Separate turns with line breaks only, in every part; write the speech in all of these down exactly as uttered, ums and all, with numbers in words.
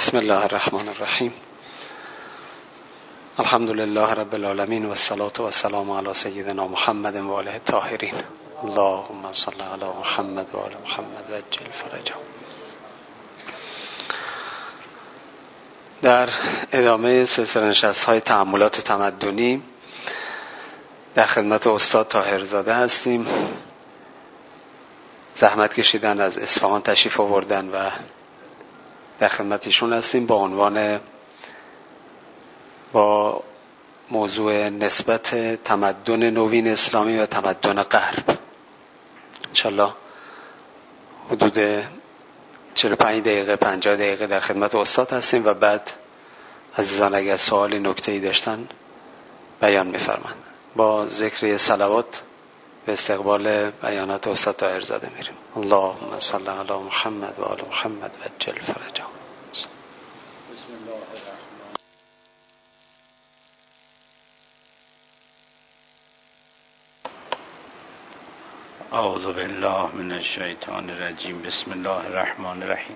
بسم الله الرحمن الرحیم. الحمد لله رب العالمین و الصلاة و السلام علی سیدنا محمد و آله الطاهرین. اللهم صل علی محمد و آل محمد و عجل فرجهم. در ادامه سلسله نشست‌های تأملات تمدنی در خدمت استاد طاهرزاده هستیم. زحمت کشیدن، از اصفهان تشریف آوردن و در خدمت ایشون هستیم با عنوان با موضوع نسبت تمدن نوین اسلامی و تمدن غرب. انشالله حدود چهل و پنج دقیقه پنجاه دقیقه در خدمت استاد هستیم و بعد عزیزان اگر سوالی نکته‌ای داشتن بیان می‌فرمایند. با ذکر صلوات به استقبال بیانات استاد طاهرزاده میریم. اللهم صل علی محمد و آل محمد و عجل فرجهم.
بسم الله الرحمن اعوذ بالله من الشیطان الرجیم. بسم الله الرحمن الرحیم.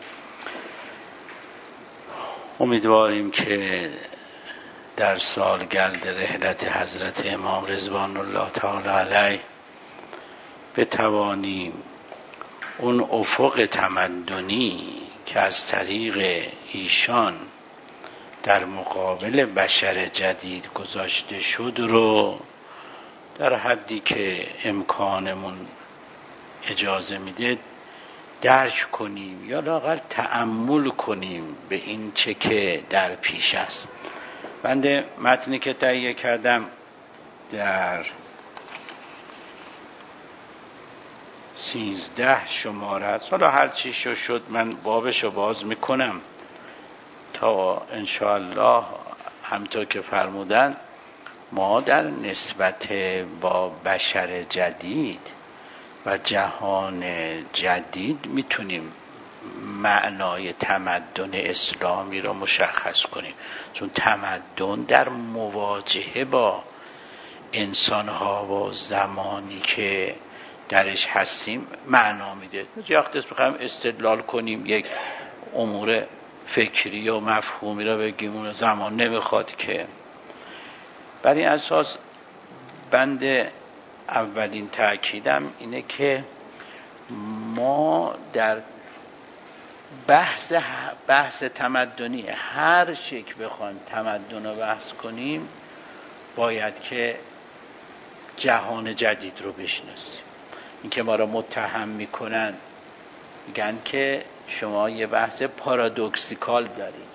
امیدواریم که در سالگرد رحلت حضرت امام رضوان الله تعالی علیه بتوانیم اون افق تمدنی که از طریق ایشان در مقابل بشر جدید گذاشته شد رو در حدی که امکانمون اجازه میده درک کنیم یا لااقل تأمل کنیم به این چه که در پیش است. بنده متنی که تهیه کردم در سیزده شماره است. حالا هر چی شو شد من بابشو باز میکنم تا انشاءالله همطور که فرمودن ما در نسبت با بشر جدید و جهان جدید میتونیم معنای تمدن اسلامی رو مشخص کنیم، چون تمدن در مواجهه با انسانها و زمانی که درش هستیم معنا میده. یه وقت بخوایم استدلال کنیم یک امور فکری و مفهومی رو بگیم اون زمان نمیخواد که. بر این اساس بنده اولین تأکیدم اینه که ما در بحث بحث تمدنی هر شکل بخوایم تمدن رو بحث کنیم باید که جهان جدید رو بشناسیم. این که ما را متهم میکنن، میگن که شما یه بحث پارادوکسیکال دارید،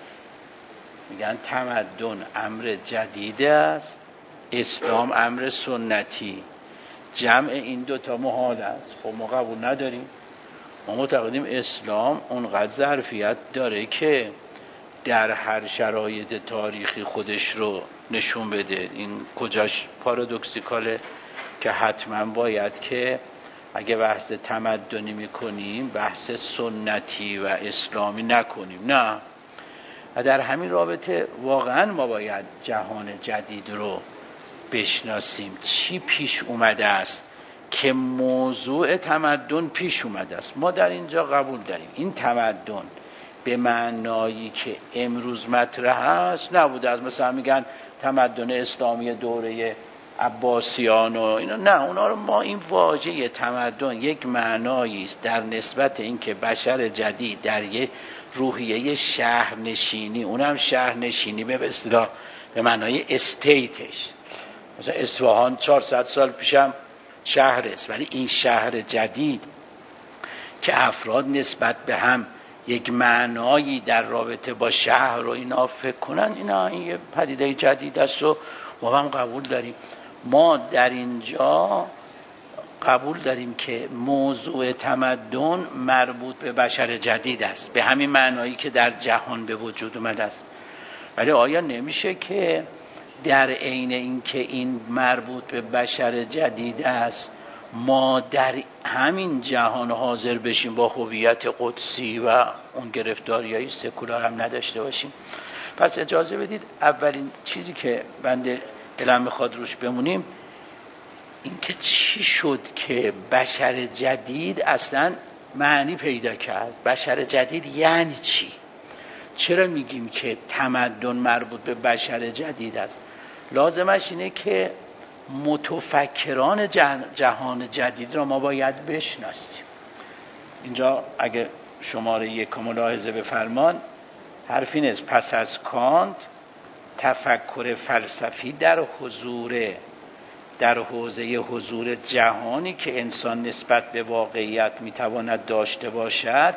میگن تمدن امر جدید است، اسلام امر سنتی، جمع این دوتا محال است. خب ما قبول نداریم. ما معتقدیم اسلام اونقدر ظرفیت داره که در هر شرایط تاریخی خودش رو نشون بده. این کجاش پارادوکسیکاله که حتما باید که اگه بحث تمدنی میکنیم بحث سنتی و اسلامی نکنیم. نه، و در همین رابطه واقعا ما باید جهان جدید رو بشناسیم. چی پیش اومده است که موضوع تمدن پیش اومده است. ما در اینجا قبول داریم این تمدن به معنایی که امروز مطرح است نبوده است. مثلا میگن تمدن اسلامی دوره عباسیان و اینا، نه، اونا رو ما این واژه تمدن یک معنایی است در نسبت اینکه بشر جدید در یک روحیه شهرنشینی، اونم شهرنشینی به اصطلاح به معنای استیتش، مثلا اصفهان چهارصد سال پیشم شهر است، ولی این شهر جدید که افراد نسبت به هم یک معنایی در رابطه با شهر و اینا فکر کنن، اینا این یه پدیده جدید است و ما هم قبول داریم. ما در اینجا قبول داریم که موضوع تمدن مربوط به بشر جدید است به همین معنایی که در جهان به وجود اومده است. ولی آیا نمیشه که در عین این که این مربوط به بشر جدید است ما در همین جهان حاضر بشیم با هویت قدسی و اون گرفتاریای سکولار هم نداشته باشیم؟ پس اجازه بدید اولین چیزی که بنده دلم میخواد روش بمونیم این که چی شد که بشر جدید اصلا معنی پیدا کرد. بشر جدید یعنی چی؟ چرا میگیم که تمدن مربوط به بشر جدید است؟ لازمش اینه که متفکران جهان جدید را ما باید بشناسیم. اینجا اگه شماره یک ملاحظه بفرمان، حرفی نیست پس از کانت تفکر فلسفی در حضور در حوزه حضور جهانی که انسان نسبت به واقعیت میتواند داشته باشد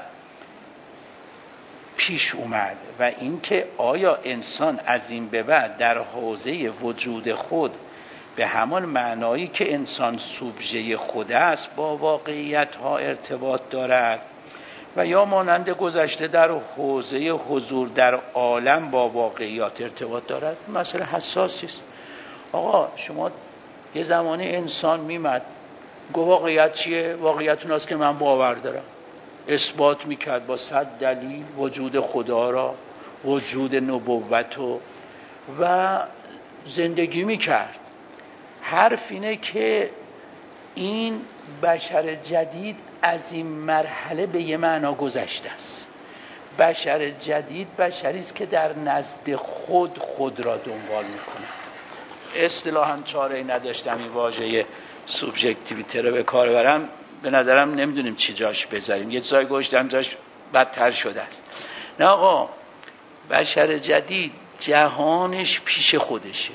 پیش اومد و اینکه آیا انسان از این به بعد در حوزه وجود خود به همان معنایی که انسان سوبژه خود است با واقعیت ها ارتباط دارد و یا مانند گذشته در حوزه حضور در عالم با واقعیات ارتباط دارد. مسئله حساسی است. آقا شما یه زمانی انسان میمد گفت واقعیت چیه؟ واقعیت اون است که من باور دارم. اثبات میکرد با صد دلیل وجود خدا را، وجود نبوت و و زندگی میکرد. حرف اینه که این بشر جدید از این مرحله به یه معنا گذشته است. بشر جدید بشری است که در نزد خود خود را دنبال میکنه. اصطلاحاً چاره‌ای نداشتم این واژه سوبژکتیویته رو به کار برم، به نظرم نمیدونیم چی جاش بذاریم. یه جای گوشتم جاش بدتر شده است. نه آقا، بشر جدید جهانش پیش خودشه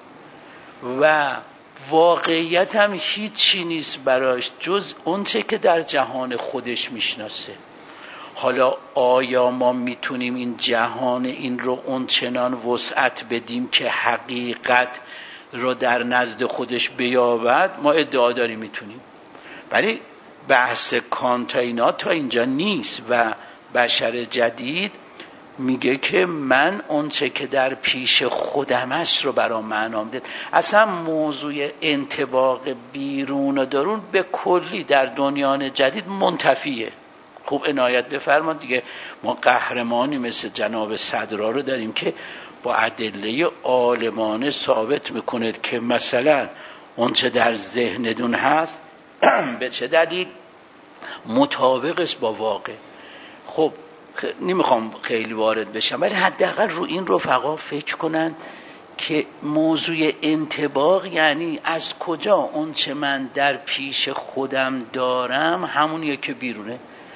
و واقعیت هم هیچی نیست براش جز اون چه که در جهان خودش میشناسه. حالا آیا ما میتونیم این جهان این رو اون چنان وسعت بدیم که حقیقت رو در نزد خودش بیابد؟ ما ادعا داریم میتونیم، ولی بحث کانت اینا تا اینجا نیست و بشر جدید میگه که من اون چه که در پیش خودم است رو برام معنا میده. اصلا موضوع انطباق بیرون و درون به کلی در دنیای جدید منتفیه. خوب عنایت بفرمایید دیگه، ما قهرمانی مثل جناب صدرا رو داریم که با ادله عالمانه ثابت میکنه که مثلا اون چه در ذهنتون هست به چه دلیل مطابق است با واقع. خب نمیخوام خیلی وارد بشم، ولی حداقل رو این رفقا فکر کنن که موضوع انطباق یعنی از کجا اون چه من در پیش خودم دارم همونیه که بیرونه.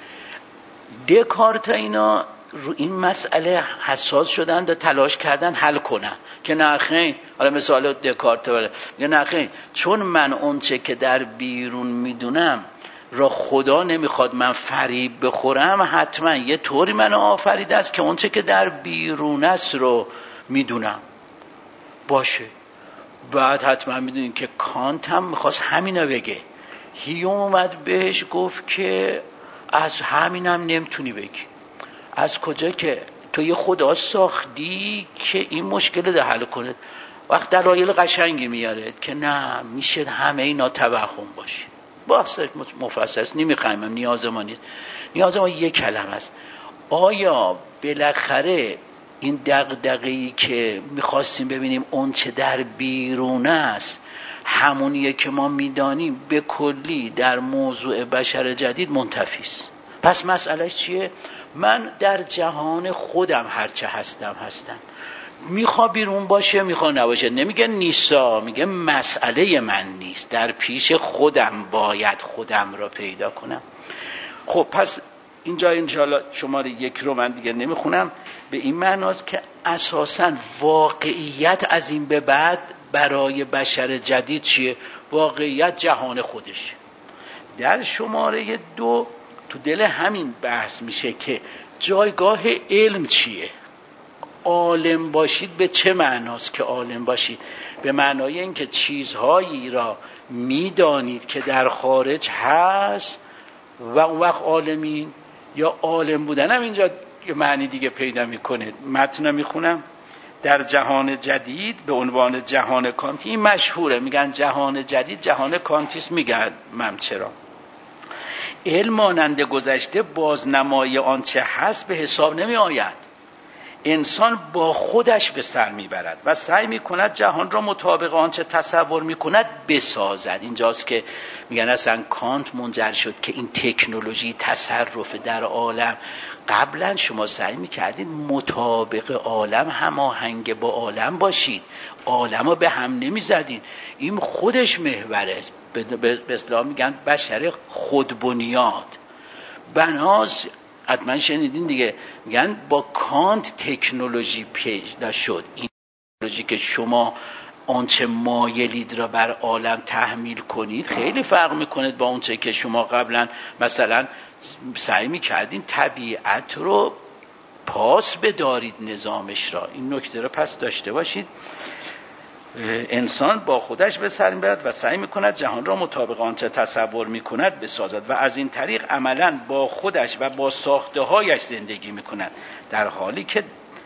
دکارت اینا رو این مسئله حساس شدن و تلاش کردن حل کنن که نه خیر، حالا مثال دکارت ولی نه خیر، چون من اون چه که در بیرون میدونم را خدا نمیخواد من فریب بخورم، حتما یه طوری منو آفریده است که اون چه که در بیرون است رو میدونم باشه. بعد حتما میدونین که کانت هم میخواست همینو بگه. هیوم اومد بهش گفت که از همینم نمیتونی بگی. از کجا که تو یه خدا ساختی که این مشکل رو حل کنه؟ وقت دلایل قشنگی میاره که نه میشه همه اینا توهم باشه. بحث مفصل است، نمیخوایم، نیاز ما نیست. نیاز ما یک کلمه است. آیا بالاخره این دغدغه‌ای که میخواستیم ببینیم اون چه در بیرون است همونیه که ما میدانیم به کلی در موضوع بشر جدید منتفی است؟ پس مسئله چیه؟ من در جهان خودم هرچه هستم هستم، میخوا بیرون باشه میخوا نباشه. نمیگه نیستا، میگه مسئله من نیست، در پیش خودم باید خودم را پیدا کنم. خب پس اینجا انشاءالله شماره یک رو من دیگه نمیخونم. به این معناست که اساساً واقعیت از این به بعد برای بشر جدید چیه؟ واقعیت جهان خودش. در شماره دو تو دل همین بحث میشه که جایگاه علم چیه؟ عالم باشید به چه معناست که عالم باشید؟ به معنای اینکه چیزهایی را میدانید که در خارج هست و اون وقت عالمین، یا عالم بودن هم اینجا یه معنی دیگه پیدا میکنه. متن میخونم. در جهان جدید به عنوان جهان کانتی، این مشهوره، میگن جهان جدید جهان کانتیست. میگن من چرا؟ علم مانند گذشته بازنمای آنچه هست به حساب نمی آید. انسان با خودش به سر میبرد و سعی میکند جهان را مطابق آنچه تصور میکند بسازد. اینجاست که میگن اصلا کانت منجر شد که این تکنولوژی تصرف در عالم، قبلا شما سعی میکردید مطابق عالم هماهنگ با عالم باشید، عالم رو به هم نمیزدید. این خودش محور است. به اصطلاح میگن بشر خودبنیاد. بناس حتما شنیدین دیگه، میگن با کانت تکنولوژی پیدا شد. این تکنولوژی که شما آنچه مایلید را بر عالم تحمیل کنید خیلی فرق میکنه با اونچه که شما قبلا مثلا سعی میکردین طبیعت رو پاس بدارید، نظامش را. این نکته رو پس داشته باشید. انسان با خودش به سر میبرد و سعی میکند جهان را مطابق آنچه تصور میکند بسازد و از این طریق عملا با خودش و با ساخته هایش زندگی میکند، در حالی که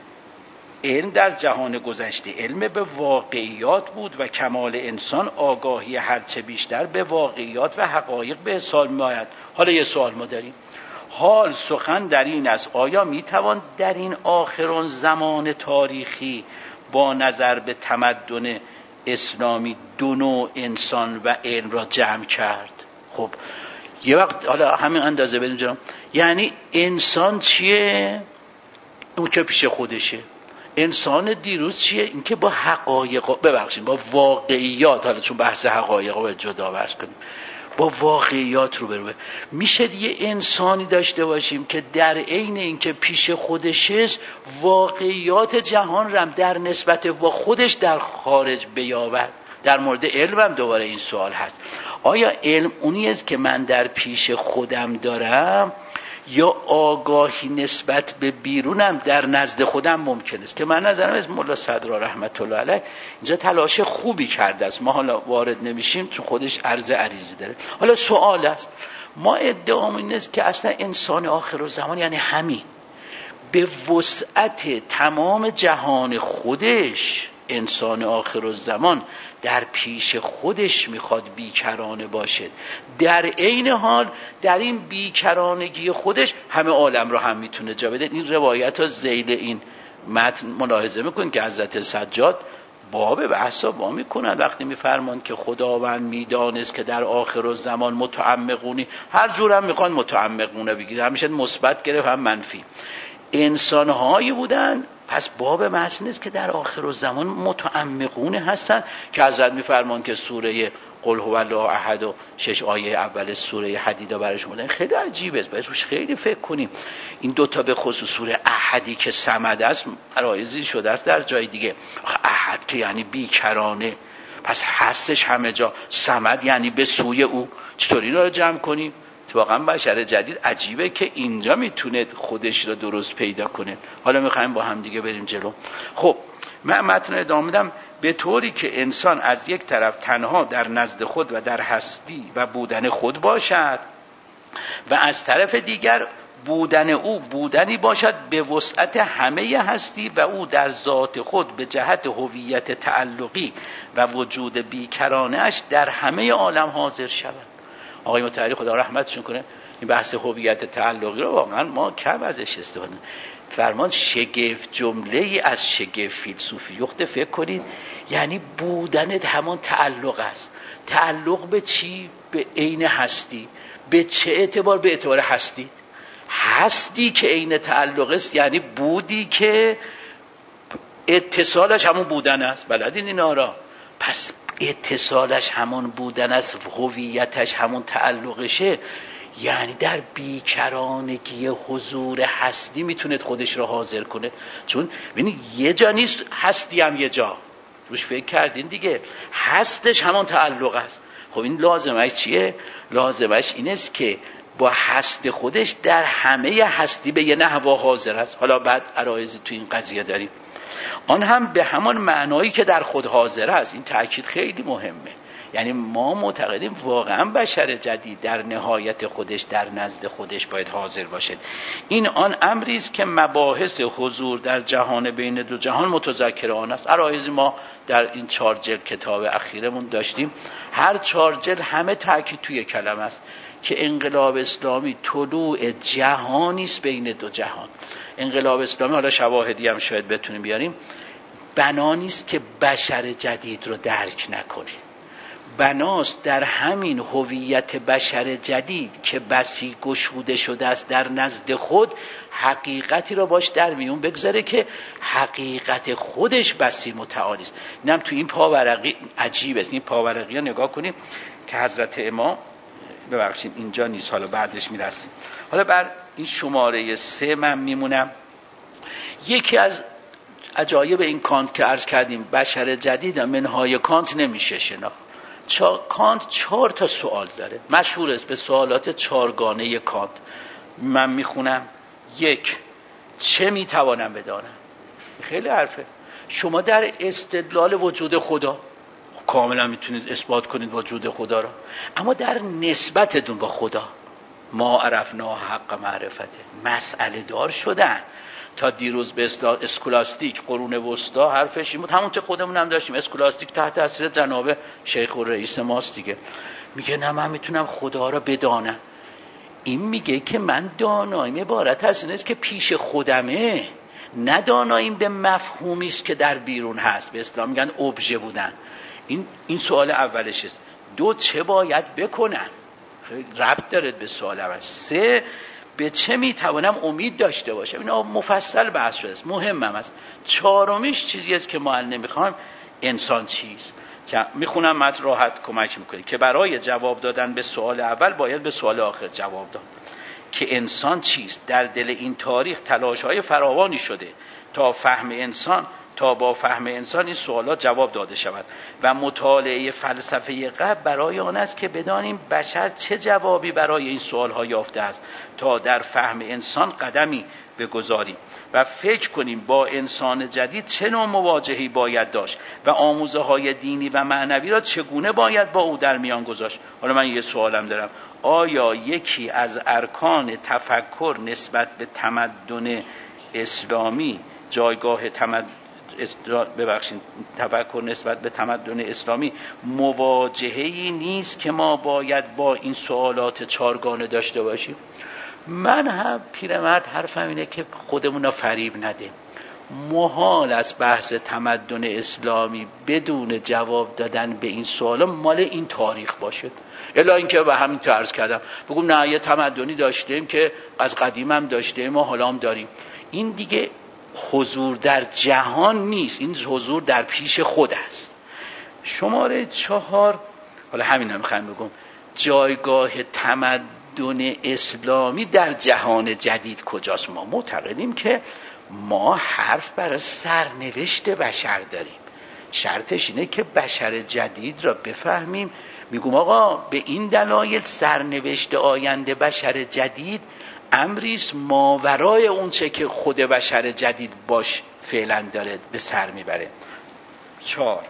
علم در جهان گذشته علم به واقعیات بود و کمال انسان آگاهی هرچه بیشتر به واقعیات و حقایق به حساب میآید. حالا یه سوال ما داریم، حال سخن در این است آیا میتوان در این آخرون زمان تاریخی با نظر به تمدن اسلامی دو نوع انسان و علم را جمع کرد؟ خب یه وقت حالا همین اندازه بدیم جناب، یعنی انسان چیه؟ اون که پیش خودشه. انسان دیروز چیه؟ این که با حقایق، ببخشید با واقعیات، حالا چون بحث حقایق رو جدا بحث کنیم، با واقعیات رو برو. میشه یه انسانی داشته باشیم که در عین اینکه پیش خودشه واقعیات جهان رم در نسبت با خودش در خارج بیاورد. در مورد علم هم دوباره این سوال هست، آیا علم اونی است که من در پیش خودم دارم یا آگاهی نسبت به بیرونم در نزد خودم ممکن است؟ که من نظرم از مولا صدرا رحمت الله علیه اینجا تلاش خوبی کرده است. ما حالا وارد نمیشیم چون خودش عرض عریضی داره. حالا سوال است، ما ادعامون این است که اصلا انسان آخرالزمان یعنی همین به وسعت تمام جهان خودش، انسان آخرالزمان در پیش خودش میخواد بیکرانه باشه، در عین حال در این بیکرانگی خودش همه عالم رو هم میتونه جا بده. این روایت ها ذیل این متن ملاحظه میکنید که حضرت سجاد باب بحثا با میکنن وقتی میفرمان که خداوند میدانست که در آخرالزمان متعمقونی، هر جور هم میخوان متعمقونه بگیرن، همیشه مثبت گرفت هم منفی، انسانهایی بودن. پس باب محسن است که در آخرالزمان متعمقونه هستن که حضرت میفرمان که سوره قل هو الله احد و شش آیه اول سوره حدید برش بودن. خیلی عجیبه، باید روش خیلی فکر کنیم. این دوتا به خصوص سوره احدی که صمد است عرایضی شده است در جای دیگه. احد که یعنی بیکرانه، پس هستش همه جا. صمد یعنی به سوی او. چطوری را جمع کنیم؟ واقعا بشر جدید عجیبه که اینجا میتونه خودش رو درست پیدا کنه. حالا میخوایم با هم دیگه بریم جلو. خب من متن ادامه میدم. به طوری که انسان از یک طرف تنها در نزد خود و در هستی و بودن خود باشد و از طرف دیگر بودن او بودنی باشد به وسعت همه هستی و او در ذات خود به جهت هویت تعلقی و وجود بیکرانه اش در همه عالم حاضر شود. آقای مطهری خدا رحمتشون کنه این بحث هویت تعلقی رو واقعا ما کم ازش استفاده. فرمان شگفت جمله از شگفت فیلسوفی یخته فکر کنید، یعنی بودنت همان تعلق است. تعلق به چی؟ به عین هستی. به چه اعتبار؟ به اعتبار هستید. هستی که عین تعلق است یعنی بودی که اتصالش همون بودن است. بلدین اینا را؟ پس اتصالش همون بودن است، هویتش همون تعلقشه، یعنی در بیکرانگی حضور هستی میتونه خودش رو حاضر کنه. چون ببینید یه جا نیست، هستی هم یه جا. روش فکر کردین دیگه، هستش همون تعلق است. خب این لازمش چیه؟ لازمش این است که با هست خودش در همه هستی به یه نحو حاضر است. حالا بعد عرایضی تو این قضیه داریم. آن هم به همان معنایی که در خود حاضر است. این تأکید خیلی مهمه. یعنی ما معتقدیم واقعا بشر جدید در نهایت خودش در نزد خودش باید حاضر باشد. این آن امری است که مباحث حضور در جهان بین دو جهان متذکر آن است. عرایض ما در این چهار جلد کتاب اخیرمون داشتیم. هر چهار جلد همه تأکید توی کلمه است. که انقلاب اسلامی طلوع جهانی است بین دو جهان. انقلاب اسلامی، حالا شواهدی هم شاید بتونیم بیاریم، بنانی است که بشر جدید رو درک نکنه، بناست در همین هویت بشر جدید که بسی گشوده شده است در نزد خود، حقیقتی را باش در میون بگذاره که حقیقت خودش بسی متعالی است. اینم تو این پاورقی عجیب است. این پاورقی ها نگاه کنیم که حضرت امام، ببخشید اینجا نیست، حالا بعدش میرسیم. حالا بر این شماره سه من میمونم. یکی از عجایب این کانت که عرض کردیم، بشر جدید منهای کانت نمیشه شناخت. چا... کانت چهار تا سوال داره، مشهور است به سوالات چهارگانه کانت. من میخونم. یک، چه میتوانم بدانم؟ خیلی حرفه. شما در استدلال وجود خدا کاملا میتونید اثبات کنید وجود خدا را، اما در نسبتتون با خدا، ما عرفنا حق معرفته، مسئله دار شدن. تا دیروز به اسکولاستیک قرون وسطا حرفش این بود، همون که خودمون هم داشتیم، اسکولاستیک تحت تاثیر جناب شیخ و رئیس ماست دیگه، میگه نه من میتونم خدا را بدانم. این میگه که من داناییم عبارت از این است که پیش خودمه، نه داناییم به مفهومی است که در بیرون هست. به اسلام میگن ابژه بودن. این این سوال اولش است. دو، چه باید بکنم؟ خیلی ربط داره به سوال اول. سه، به چه میتوانم امید داشته باشم؟ اینا مفصل بحث شده است، مهمم است. چهارمیش چیزی است که معلم میخوام، انسان چیست، که میخونم متن راحت کمک میکنه که برای جواب دادن به سوال اول باید به سوال آخر جواب داد که انسان چیست. در دل این تاریخ تلاش‌های فراوانی شده تا فهم انسان تا با فهم انسان این سوالات جواب داده شود و مطالعه فلسفه غرب برای آن است که بدانیم بشر چه جوابی برای این سوالها یافته است تا در فهم انسان قدمی بگذاریم و فکر کنیم با انسان جدید چه نوع مواجهی باید داشت و آموزه های دینی و معنوی را چگونه باید با او در میان گذاشت. حالا من یه سوالم دارم، آیا یکی از ارکان تفکر نسبت به تمدن اسلامی، جایگاه تمدن ببخشید تفکر نسبت به تمدن اسلامی، مواجهه‌ای نیست که ما باید با این سوالات چارگانه داشته باشیم؟ من هم پیرمرد حرفم اینه که خودمون رو فریب نده. محال از بحث تمدن اسلامی بدون جواب دادن به این سوالا مال این تاریخ باشه. الا اینکه به همین طرز کردم بگم نه یه تمدنی داشتیم که از قدیم هم داشتیم و حالا هم داریم. این دیگه حضور در جهان نیست، این حضور در پیش خود است. شماره چهار، حالا همین هم میخوایم بگم، جایگاه تمدن اسلامی در جهان جدید کجاست؟ ما معتقدیم که ما حرف برای سرنوشت بشر داریم. شرطش اینه که بشر جدید را بفهمیم. میگم آقا به این دلایل سرنوشت آینده بشر جدید امریست ماورای اون چه که خود بشر جدید باش فعلا داره به سر میبره. چهار،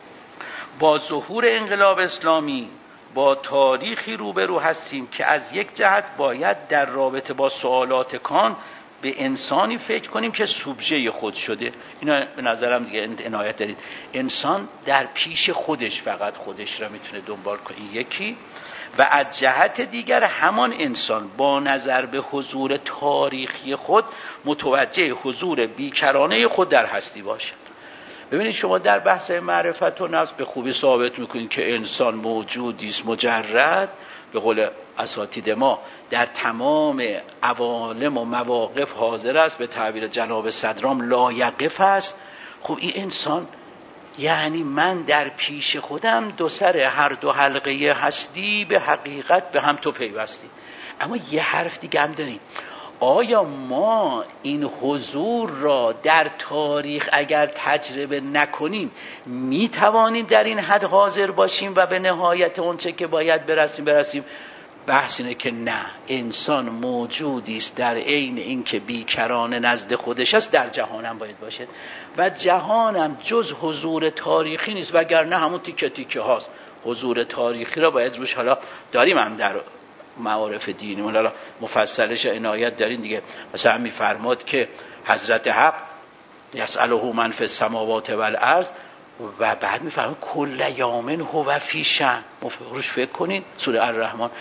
با ظهور انقلاب اسلامی با تاریخی روبرو هستیم که از یک جهت باید در رابطه با سوالات کانت به انسانی فکر کنیم که سوبژه خود شده. اینا به نظرم دیگه عنایت دارید. انسان در پیش خودش فقط خودش را میتونه دنبال کنه، یکی، و از جهت دیگر همان انسان با نظر به حضور تاریخی خود متوجه حضور بیکرانه خود در هستی باشد. ببینید شما در بحث معرفت و نفس به خوبی ثابت میکنید که انسان موجودی است مجرد، به قول اساتید ما در تمام عوالم و مواقف حاضر است، به تعبیر جناب صدرام لایقف است. خب این انسان یعنی من در پیش خودم دو سر هر دو حلقه هستی به حقیقت به هم تو پیوستی. اما یه حرف دیگه هم داریم، آیا ما این حضور را در تاریخ اگر تجربه نکنیم می توانیم در این حد حاضر باشیم و به نهایت اون چه که باید برسیم برسیم؟ بحث اینه که نه، انسان موجودی است در عین اینکه بیکرانه نزد خودش است در جهانم باید باشد و جهانم جز حضور تاریخی نیست، وگرنه همون تیکه تیکه هاست. حضور تاریخی را باید روش، حالا داریم هم در معارف دینی حالا مفصلش عنایت دارین دیگه، مثلا میفرماد که حضرت حق یسأله من فی السماوات والارض و بعد میفرماد کل یوم هو فی شأن. روش فکر کنید، سوره الرحمن.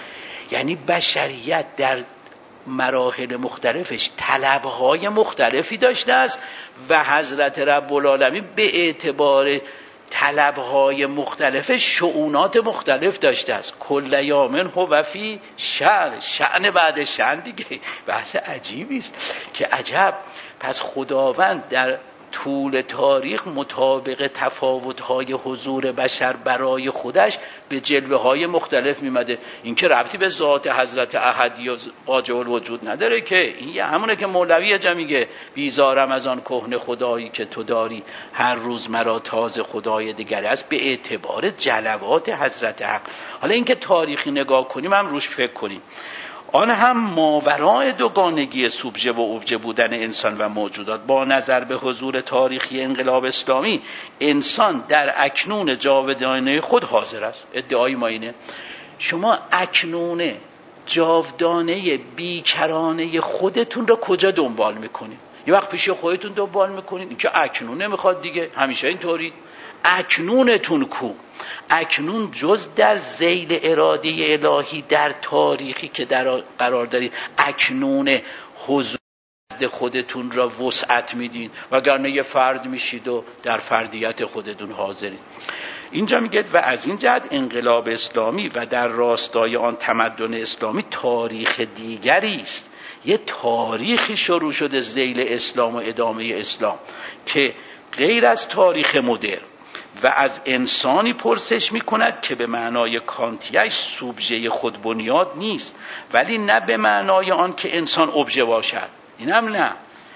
یعنی بشریت در مراحل مختلفش طلبهای مختلفی داشته است و حضرت رب العالمین به اعتبار طلبهای مختلف شؤونات مختلف داشته است. کل یومن هو فی شأن، شأن بعد شأن دیگه. بحث عجیبی است که عجب، پس خداوند در طول تاریخ مطابق تفاوت‌های حضور بشر برای خودش به جلوه‌های مختلف می‌مده. این که ربطی به ذات حضرت احدی و واجب الوجود نداره که، این همونه که مولوی جا میگه بیزارم از آن کهنه خدایی که تو داری، هر روز مرا تازه خدای دیگری است، به اعتبار جلوات حضرت حق. حالا اینکه تاریخی نگاه کنیم هم روش فکر کنیم، آن هم ماورای دوگانگی سوبژه و اوبژه بودن انسان و موجودات. با نظر به حضور تاریخی انقلاب اسلامی، انسان در اکنون جاودانه خود حاضر است. ادعای ما اینه. شما اکنون جاودانه بیکرانه خودتون رو کجا دنبال میکنید؟ یه وقت پیش خودتون دنبال میکنید، این که اکنون نمیخواد دیگه، همیشه اینطوری. اکنونتون کو؟ اکنون جز در ذیل اراده الهی در تاریخی که در قرار دارید اکنون حضور خودتون را وسعت میدین، وگرنه یه فرد میشید و در فردیت خودتون حاضرید. اینجا میگه و از این جهت انقلاب اسلامی و در راستای آن تمدن اسلامی تاریخ دیگری است. یه تاریخی شروع شده ذیل اسلام و ادامه اسلام که غیر از تاریخ مدرن و از انسانی پرسش میکند که به معنای کانتیش سوبژه خود بنیاد نیست، ولی نه به معنای آن که انسان ابژه باشد. این هم نه،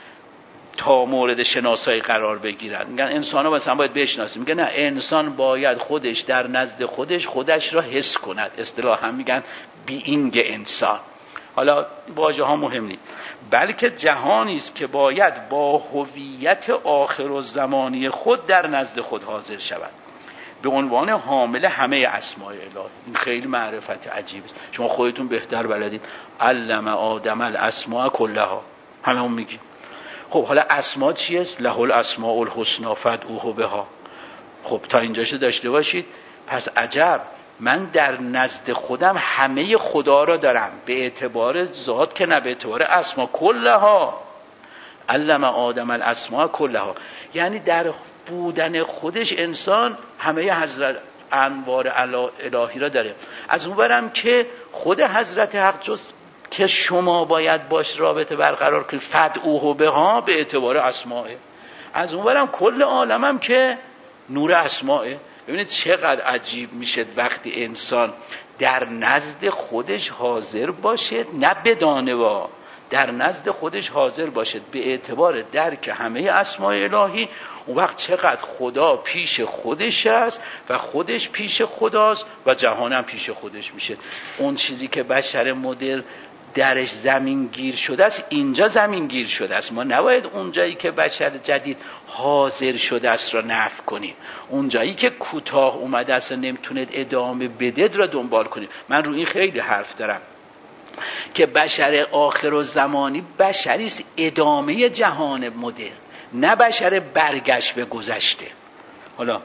تا مورد شناسایی قرار بگیرن. میگن انسان ها مثلا باید بشناسیم، میگن نه، انسان باید خودش در نزد خودش خودش را حس کند. اصطلاح هم میگن بیینگ انسان. حالا واژه ها مهم نیست، بلکه جهانی است که باید با هویت آخرالزمانی خود در نزد خود حاضر شود به عنوان حامل همه اسماء الهی. این خیلی معرفت عجیبی است. شما خودتون بهتر بلدید. علم آدم الاسماء کلها، همه هم میگیم. خب حالا اسما چیه؟ له الاسماء الحسنی فادعوه بها. خب تا اینجاشو داشته باشید. پس عجب، من در نزد خودم همه خدا را دارم، به اعتبار ذات که نه به اعتبار اسما کلها. علم آدم الاسماء کلها، یعنی در بودن خودش انسان همه حضرت انوار الهی را داره. از اون برم که خود حضرت حق جز که شما باید باش رابطه برقرار کنید، فدعوه بها، به اعتبار اسماءه. از اون برم کل عالمم که نور اسماءه. ببینید چقدر عجیب میشه وقتی انسان در نزد خودش حاضر باشه، نه بدانوا، در نزد خودش حاضر باشه به اعتبار درک همه اسماء الهی. اون وقت چقدر خدا پیش خودش است و خودش پیش خداست و جهانم پیش خودش میشه. اون چیزی که بشر مدرن درش زمین گیر شده است، اینجا زمین گیر شده است. ما نباید اون جایی که بشر جدید حاضر شده است را نفی کنیم، اون جایی که کوتاه اومده است و نمیتونه ادامه بده را دنبال کنیم. من رو این خیلی حرف دارم که بشر آخرالزمانی بشری است ادامه جهان مدرن، نه بشر برگشت به گذشته. حالا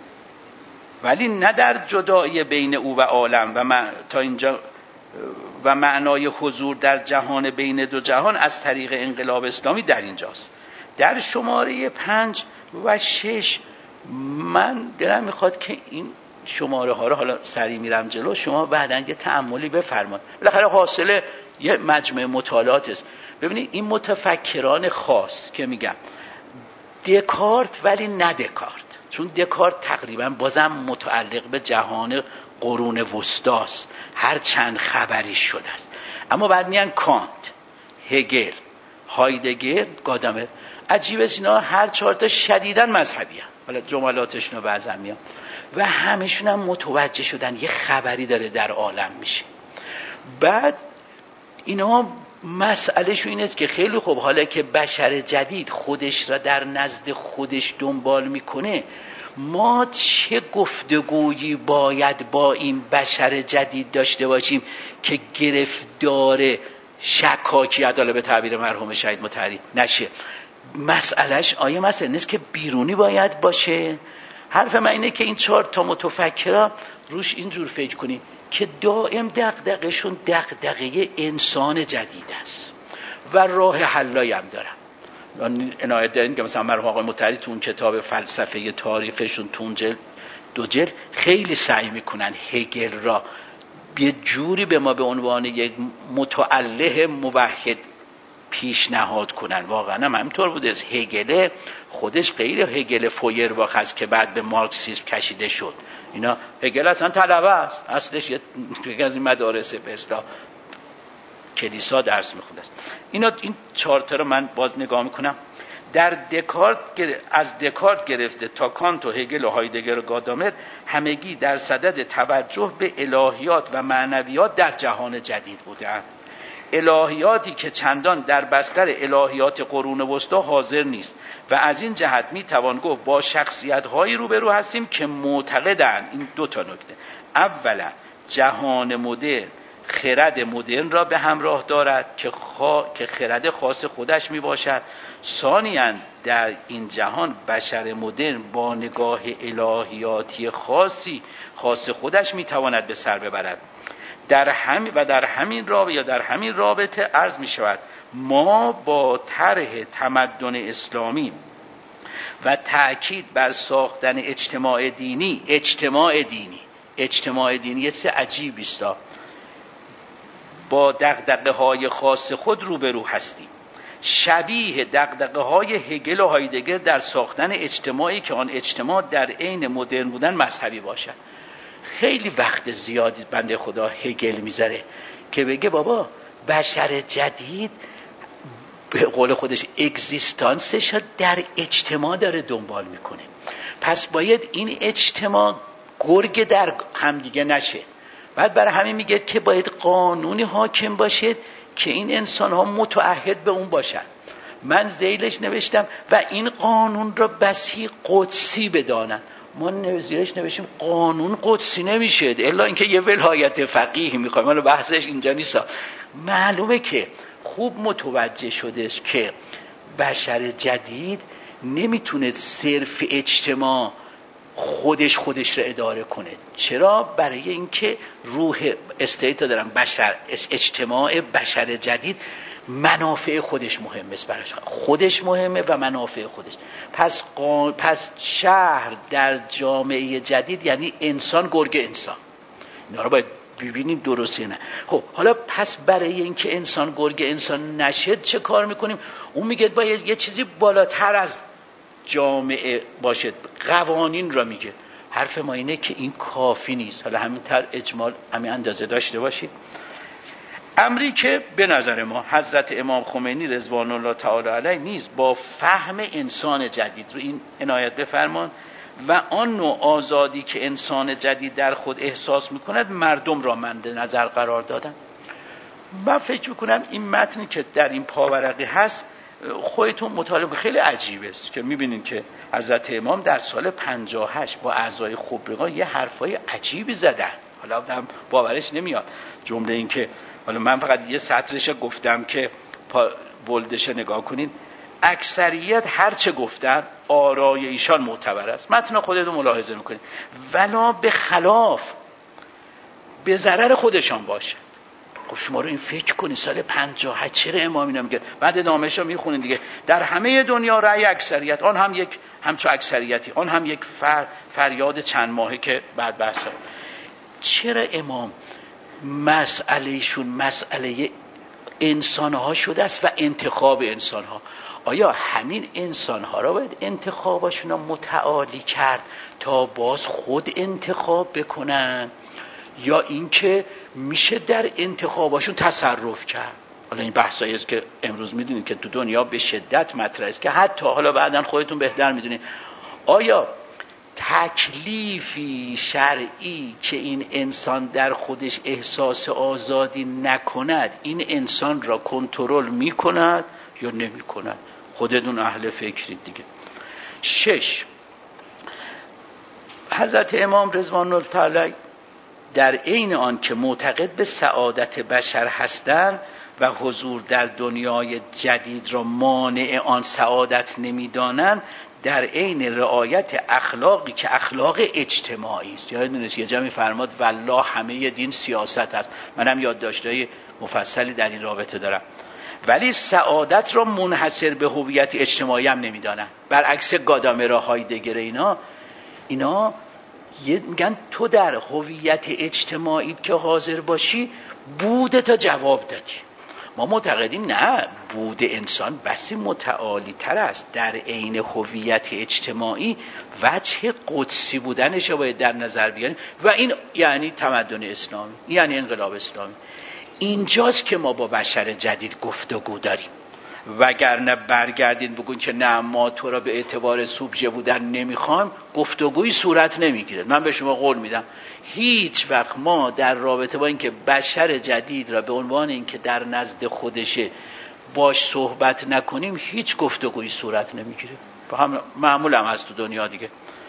ولی نه در جدایی بین او و عالم و من تا اینجا و معنای حضور در جهان بین دو جهان از طریق انقلاب اسلامی در اینجاست. در شماره پنج و شش من دلم میخواد که این شماره ها رو حالا سری میرم جلو، شما بعداً یه تأملی بفرمایید. بالاخره حاصل یه مجموعه مطالعات است. ببینید این متفکران خاص که میگم دکارت ولی نه دکارت، چون دکارت تقریبا بازم متعلق به جهان قرون وسطاست، هر چند خبری شده است. اما بعد میان کانت، هگل، هایدگر، گادامر. عجیب است اینا هر چهار تا شدیداً مذهبی هستند. حالا جملاتشون رو بعضا میام و همشون هم متوجه شدن یه خبری داره در عالم میشه. بعد اینا مسئلهشون این است که خیلی خوب، حالا که بشر جدید خودش را در نزد خودش دنبال میکنه، ما چه گفتگویی باید با این بشر جدید داشته باشیم که گرفتار شکاکیت، حالا به تعبیر مرحوم شهید مطهری، نشه. مسئلهش آیا مسئله نیست که بیرونی باید باشه؟ حرف من اینه که این چهار تا متفکرها روش اینجور فکر کنیم که دائم دغدغه‌شون دغدغه انسان جدید است و راه حلایی هم دارن. عنایت دارین که مثلا مرحوم آقای مطهری تو اون کتاب فلسفه تاریخشون تو اون جلد دو جلد خیلی سعی میکنن هگل را یه جوری به ما به عنوان یک متعله موحد پیشنهاد کنن. واقعا هم همینطور بوده. از هگل خودش غیر هگل فویرباخ است که بعد به مارکسیسم کشیده شد. اینا هگل اصلا طلبه است، اصلش یکی از این مدارس به اصطلاح کلیسا درس میخونده است. اینا این چهار تا رو من باز نگاه میکنم. در دکارت، از دکارت گرفته تا کانت و هگل و هایدگر و گادامر، همگی در صدد توجه به الهیات و معنویات در جهان جدید بودند. الهیاتی که چندان در بستر الهیات قرون وسطی حاضر نیست و از این جهت می توان گفت با شخصیت هایی روبرو هستیم که معتقدند این دو تا نکته: اولا جهان مدرن خرد مدرن را به همراه دارد که, خوا... که خرد خاص خودش می باشد. ثانیاً در این جهان بشر مدرن با نگاه الهیاتی خاصی خاص خودش می تواند به سر ببرد. در همین و در همین رابطه یا در همین رابطه عرض می شود ما با طرح تمدن اسلامی و تأکید بر ساختن اجتماع دینی اجتماع دینی اجتماع دینی یه سه عجیبی است، با دغدغه های خاص خود روبرو هستیم، شبیه دغدغه های هگل و هایدگر در ساختن اجتماعی که آن اجتماع در عین مدرن بودن مذهبی باشد. خیلی وقت زیادی بنده خدا هگل میذاره که بگه بابا بشر جدید به قول خودش اگزیستانسش در اجتماع داره دنبال میکنه، پس باید این اجتماع گرگ در همدیگه نشه. بعد برای همین میگه که باید قانونی حاکم باشه که این انسان ها متعهد به اون باشن. من ذیلش نوشتم و این قانون را بسی قدسی بدانن. ما زیرش نوشتیم قانون قدسی نمیشه الا اینکه یه ولایت فقیه میخوایم. حالا بحثش اینجا نیست. معلومه که خوب متوجه شدش که بشر جدید نمیتونه صرف اجتماع خودش خودش رو اداره کنه. چرا؟ برای اینکه روح استیت دارن بشر اجتماع بشر جدید منافع خودش مهمه است، براش خودش مهمه و منافع خودش. پس قا... پس شهر در جامعه جدید یعنی انسان گرگ انسان. اینا رو باید ببینیم درسته نه. خب حالا پس برای اینکه انسان گرگ انسان نشه چه کار میکنیم؟ اون میگه باید یه چیزی بالاتر از جامعه باشه، قوانین را میگه. حرف ما اینه که این کافی نیست. حالا همینطور اجمال همین اندازه داشته باشید. امری که به نظر ما حضرت امام خمینی رضوان الله تعالی علیه نیز با فهم انسان جدید رو این عنایت بفرمان و آن نوع آزادی که انسان جدید در خود احساس میکند مردم را مد نظر قرار دادن. من فکر میکنم این متنی که در این پاورقی هست خودتون مطالعه خیلی عجیبه است که میبینین که حضرت امام در سال پنجاه و هشت با اعضای خبرگان یه حرفای عجیبی زدن. حالا آدم باورش نمیاد. جمله این که حالا من فقط یه سطرش گفتم که بولدش نگاه کنین. اکثریت هر چه گفتن آرای ایشان معتبر است. متن خودتون ملاحظه میکنین ولا به خلاف به ضرر خودشان باشه. خب شما رو این فکر کنید سال پنجاه و هشت چرا امام اینا میگه؟ بعد ادامهش رو میخونین دیگه. در همه دنیا رأی اکثریت، آن هم یک همچو اکثریتی، آن هم یک فر فریاد چند ماهه که بعد بحث. چرا امام مسئلهشون مسئله انسانها شده است و انتخاب انسانها؟ آیا همین انسانها را باید انتخابشون را متعالی کرد تا باز خود انتخاب بکنن، یا اینکه میشه در انتخابشون تصرف کرد؟ حالا این بحثایی است که امروز میدونید که تو دنیا به شدت مطرح است که حتی حالا بعداً خودتون بهتر میدونید آیا تکلیفی شرعی که این انسان در خودش احساس آزادی نکند این انسان را کنترل میکند یا نمیکند؟ خودتون اهل فکرید دیگه. شش، حضرت امام رضوان الله تعالی در عین آن که معتقد به سعادت بشر هستند و حضور در دنیای جدید را مانع آن سعادت نمی‌دانند، در عین رعایت اخلاقی که اخلاق اجتماعی است. یادتونه یه جمعی فرماد والله همه دین سیاست است. منم یادداشت‌های مفصلی در این رابطه دارم. ولی سعادت را منحصر به هویت اجتماعی هم نمی‌دانند. برعکس گادامرا، هایدگر، اینا اینا میگن تو در هویت اجتماعی که حاضر باشی بوده تا جواب دادی. ما معتقدیم نه، بود انسان بسی متعالی تر است. در عین هویت اجتماعی وجه قدسی بودنش باید در نظر بیاریم و این یعنی تمدن اسلامی، یعنی انقلاب اسلامی. اینجاست که ما با بشر جدید گفتگو داریم. وگرنه برگردین بگون که نه ما تو را به اعتبار سوبژه بودن نمیخوایم، گفتگوی صورت نمیگیره. من به شما قول میدم هیچ وقت ما در رابطه با اینکه بشر جدید را به عنوان اینکه در نزد خودشه باش صحبت نکنیم، هیچ گفتگوی صورت نمیگیره. هم معمول هم هست تو دنیا دیگه.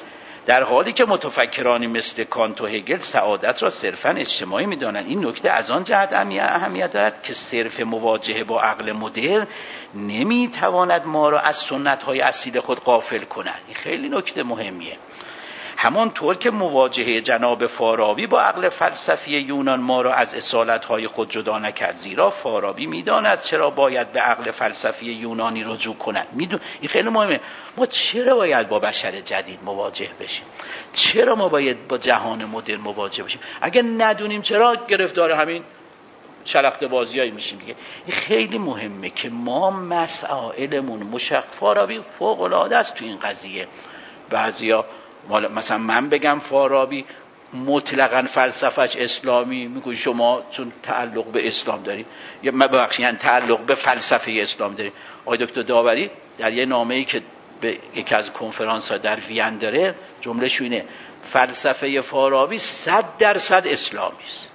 در حالی که متفکرانی مثل کانت و هگل سعادت را صرفاً اجتماعی می‌دانند. این نکته از آن جهت اهمیت دارد که صرف مواجهه با عقل مدرن نمی‌تواند ما را از سنت‌های اصیل خود غافل کند. این خیلی نکته مهمیه. همانطور که مواجهه جناب فارابی با عقل فلسفی یونان ما را از اصالت‌های خود جدا نکرد، زیرا فارابی می‌داند چرا باید به عقل فلسفی یونانی رجوع کند. میدون این خیلی مهمه. ما چرا باید با بشر جدید مواجه بشیم؟ چرا ما باید با جهان مدرن مواجه بشیم؟ اگه ندونیم چرا، گرفتار همین شلخته بازیایی میشیم دیگه. این خیلی مهمه که ما مسائلمون مشخص. فارابی فوق‌العاده است تو این قضیه. بعضیا مثلا من بگم فارابی مطلقاً فلسفهش اسلامی، میگه شما چون تعلق به اسلام داری، یا ببخشید یعنی تعلق به فلسفه اسلام داری. آقای دکتر داوری در یه نامه‌ای که به یکی از کنفرانس‌ها در وین داره، جمله‌ش اینه: فلسفه فارابی صد درصد اسلامی است.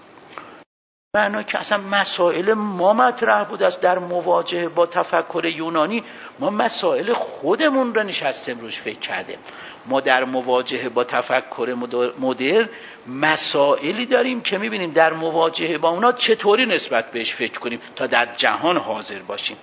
معنا که اصلا مسائل ما مطرح بود است در مواجهه با تفکر یونانی. ما مسائل خودمون را نشستیم روش فکر کردیم. ما در مواجهه با تفکر مدرن مسائلی داریم که میبینیم در مواجهه با اونا چطوری نسبت بهش فکر کنیم تا در جهان حاضر باشیم.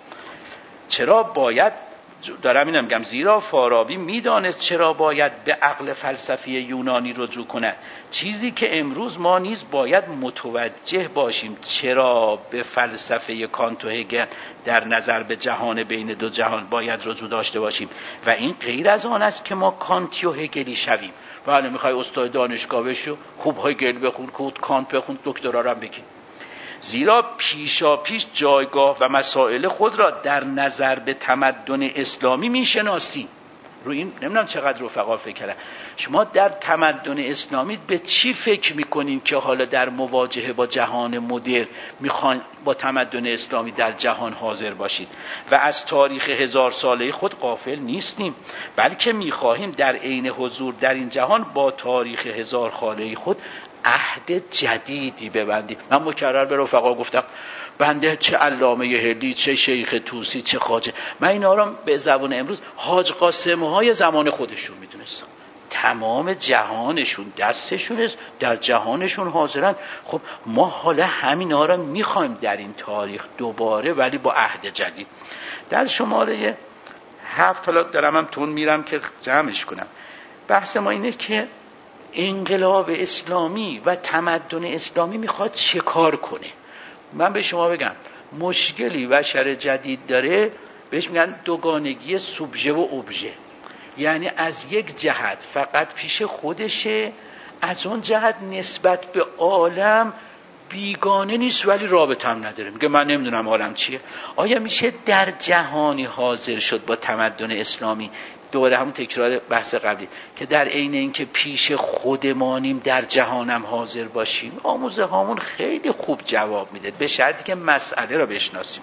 چرا باید، دارم اینم میگم، زیرا فارابی میدانست چرا باید به عقل فلسفی یونانی رجوع کند، چیزی که امروز ما نیز باید متوجه باشیم چرا به فلسفه کانت و هگل در نظر به جهان بین دو جهان باید رجوع داشته باشیم. و این غیر از آن است که ما کانتی و هگلی شویم. بله میخوای استاد دانشگاه بشو، خوب هگل بخون، خوب کانت بخون، دکترا رو هم بگیر. زیرا پیشا پیش جایگاه و مسائل خود را در نظر به تمدن اسلامی میشناسی. رو این نمیدونم چقدر رفقا فکر کردن. شما در تمدن اسلامی به چی فکر میکنین که حالا در مواجهه با جهان مدرن میخوان با تمدن اسلامی در جهان حاضر باشید؟ و از تاریخ هزار ساله خود غافل نیستیم، بلکه میخواهیم در عین حضور در این جهان با تاریخ هزار ساله خود عهد جدیدی ببندیم. من مکرر به رفقا گفتم بنده چه علامه هلی، چه شیخ توسی، چه خواجه، من اینا رو به زبان امروز حاج قاسم های زمان خودشون میدونستم. تمام جهانشون دستشون است، در جهانشون حاضرن. خب ما حالا همینا رو میخوایم در این تاریخ دوباره، ولی با عهد جدید. در شماره هفت، حالا دارم هم تون میرم که جمعش کنم، بحث ما اینه که انقلاب اسلامی و تمدن اسلامی میخواد چه کار کنه. من به شما بگم مشکلی بشر جدید داره، بهش میگن دوگانگی سوبژه و ابژه. یعنی از یک جهت فقط پیش خودشه، از اون جهت نسبت به عالم بیگانه نیست ولی رابطه هم نداره. میگه من نمیدونم عالم چیه. آیا میشه در جهانی حاضر شد با تمدن اسلامی، دوباره همون تکرار بحث قبلی، که در عین اینکه پیش خودمانیم در جهانم حاضر باشیم؟ آموزه هامون خیلی خوب جواب میده، به شرطی که مسئله را بشناسیم.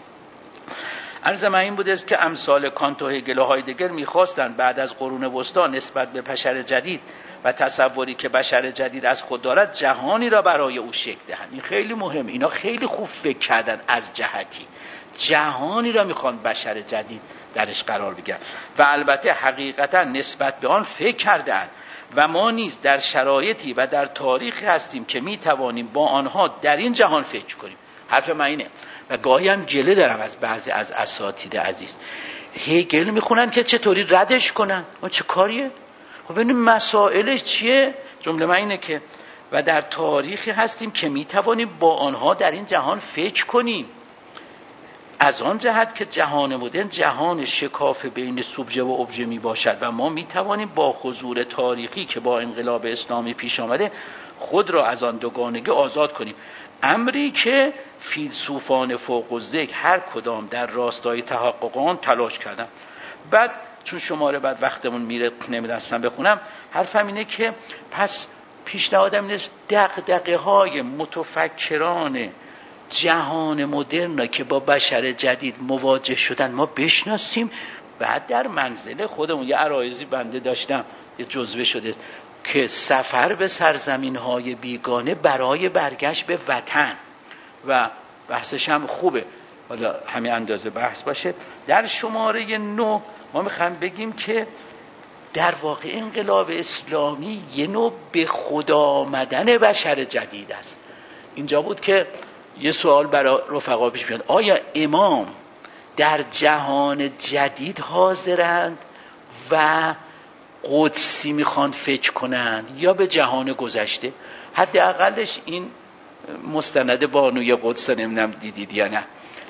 عرض من این بوده است که امثال کانت و هگل و هایدگر میخواستند بعد از قرون وسطا نسبت به بشر جدید و تصوری که بشر جدید از خود دارد جهانی را برای او شکل دهند. این خیلی مهم. اینا خیلی خوب فکر کردن، از جهتی جهانی را میخوان بشر جدید درش قرار بگیرن و البته حقیقتا نسبت به آن فکر کردن. و ما نیز در شرایطی و در تاریخی هستیم که میتوانیم با آنها در این جهان فکر کنیم. حرف من اینه. و گاهی هم گله دارم از بعضی از اساتید عزیز، هگل میخونن که چطوری ردش کنن. اون چه کاریه؟ خب ببینیم مسائلش چیه. جمله من اینه که و در تاریخی هستیم که میتوانیم با آنها در این جهان فکر کنیم، از آن جهت که جهان مدرن جهان شکاف بین سوبژه و ابژه می باشد و ما می توانیم با حضور تاریخی که با انقلاب اسلامی پیش آمده خود را از آن دوگانگی آزاد کنیم، امری که فیلسوفان فوق الذکر هر کدام در راستای تحقق آن تلاش کردن. بعد چون شماره بعد وقتمون میره نمیدونستم بخونم، حرفم اینه که پس پیشنهادم اینه دغدغه های متفکران جهان مدرن که با بشر جدید مواجه شدن ما بشناسیم، بعد در منزل خودمون. یه عرایضی بنده داشتم یه جزوه شده است که سفر به سرزمین های بیگانه برای برگشت به وطن، و بحثش هم خوبه، حالا همین اندازه بحث باشه. در شماره نه ما میخوایم بگیم که در واقع انقلاب اسلامی یه نوع به خدا آمدن بشر جدید است. اینجا بود که یه سوال برای رفقا پیش میاد، آیا امام در جهان جدید حاضرند و قدسی میخوان فکر کنند یا به جهان گذشته؟ حداقلش این مستند بانوی قدس نمیدونم دیدید یا نه.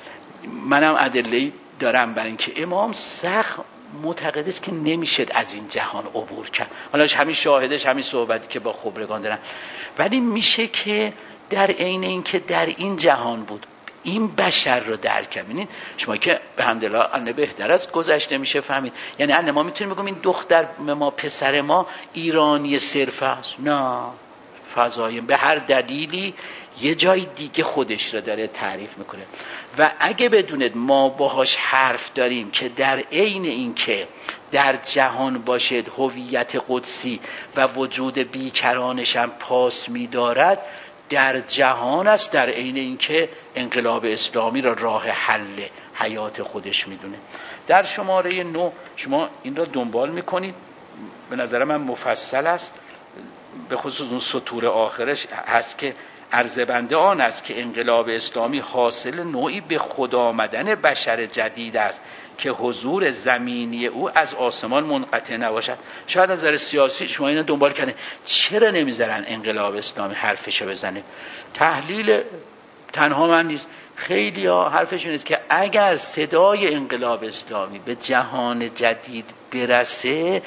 منم ادله‌ای دارم برای اینکه امام سخت معتقد است که نمیشه از این جهان عبور کرد. حالا همین شاهدش همین صحبتی که با خبرگان دارن، ولی میشه که در عین این که در این جهان بود این بشر رو درک کنید. ببینید شما که به الحمدلله الان بهتر از گذشته میشه فهمید. یعنی الان ما میتونیم بگیم این دختر ما پسر ما ایرانی صرف است؟ نه، فضایم به هر دلیلی یه جای دیگه خودش رو داره تعریف میکنه. و اگه بدونید ما باهاش حرف داریم که در عین این که در جهان باشد هویت قدسی و وجود بیکرانش هم پاس میدارد، در جهان است، در عین این که انقلاب اسلامی را راه حل حیات خودش میدونه. در شماره نو شما این را دنبال میکنید، به نظر من مفصل است، به خصوص اون سطور آخرش هست که عرض بنده آن است که انقلاب اسلامی حاصل نوعی به خدا آمدن بشر جدید است که حضور زمینی او از آسمان منقطع نباشد. شاید از نظر سیاسی شما اینو دنبال کنه چرا نمیذارن انقلاب اسلامی حرفشو بزنه. تحلیل تنها من نیست، خیلی ها حرفشون است که اگر صدای انقلاب اسلامی به جهان جدید برسه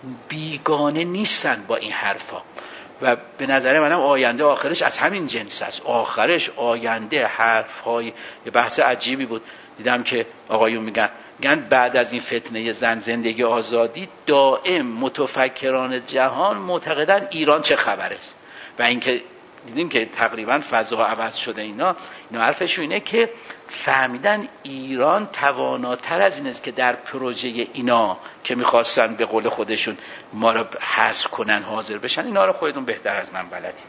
بیگانه نیستن با این حرفا، و به نظر منم آینده آخرش از همین جنس است. آخرش آینده حرف‌های یه بحث عجیبی بود دیدم که آقایون میگن میگن بعد از این فتنه زن زندگی آزادی دائم متفکران جهان معتقدن ایران چه خبر است، و اینکه دیدیم که تقریبا فضا عوض شده. اینا اینا حرفشون اینه که فهمیدن ایران تواناتر از این است که در پروژه اینا که میخواستن به قول خودشون ما رو حذف کنن حاضر بشن. اینا رو خودتون بهتر از من بلدید.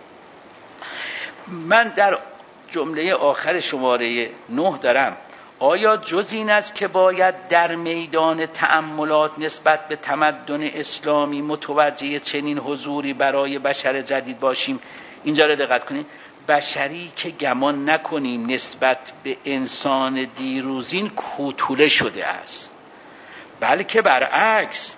من در جمله آخر شماره نه دارم، آیا جز این است که باید در میدان تأملات نسبت به تمدن اسلامی متوجه چنین حضوری برای بشر جدید باشیم؟ اینجا رو دقت کنید، بشری که گمان نکنیم نسبت به انسان دیروزین کوتوله شده است، بلکه برعکس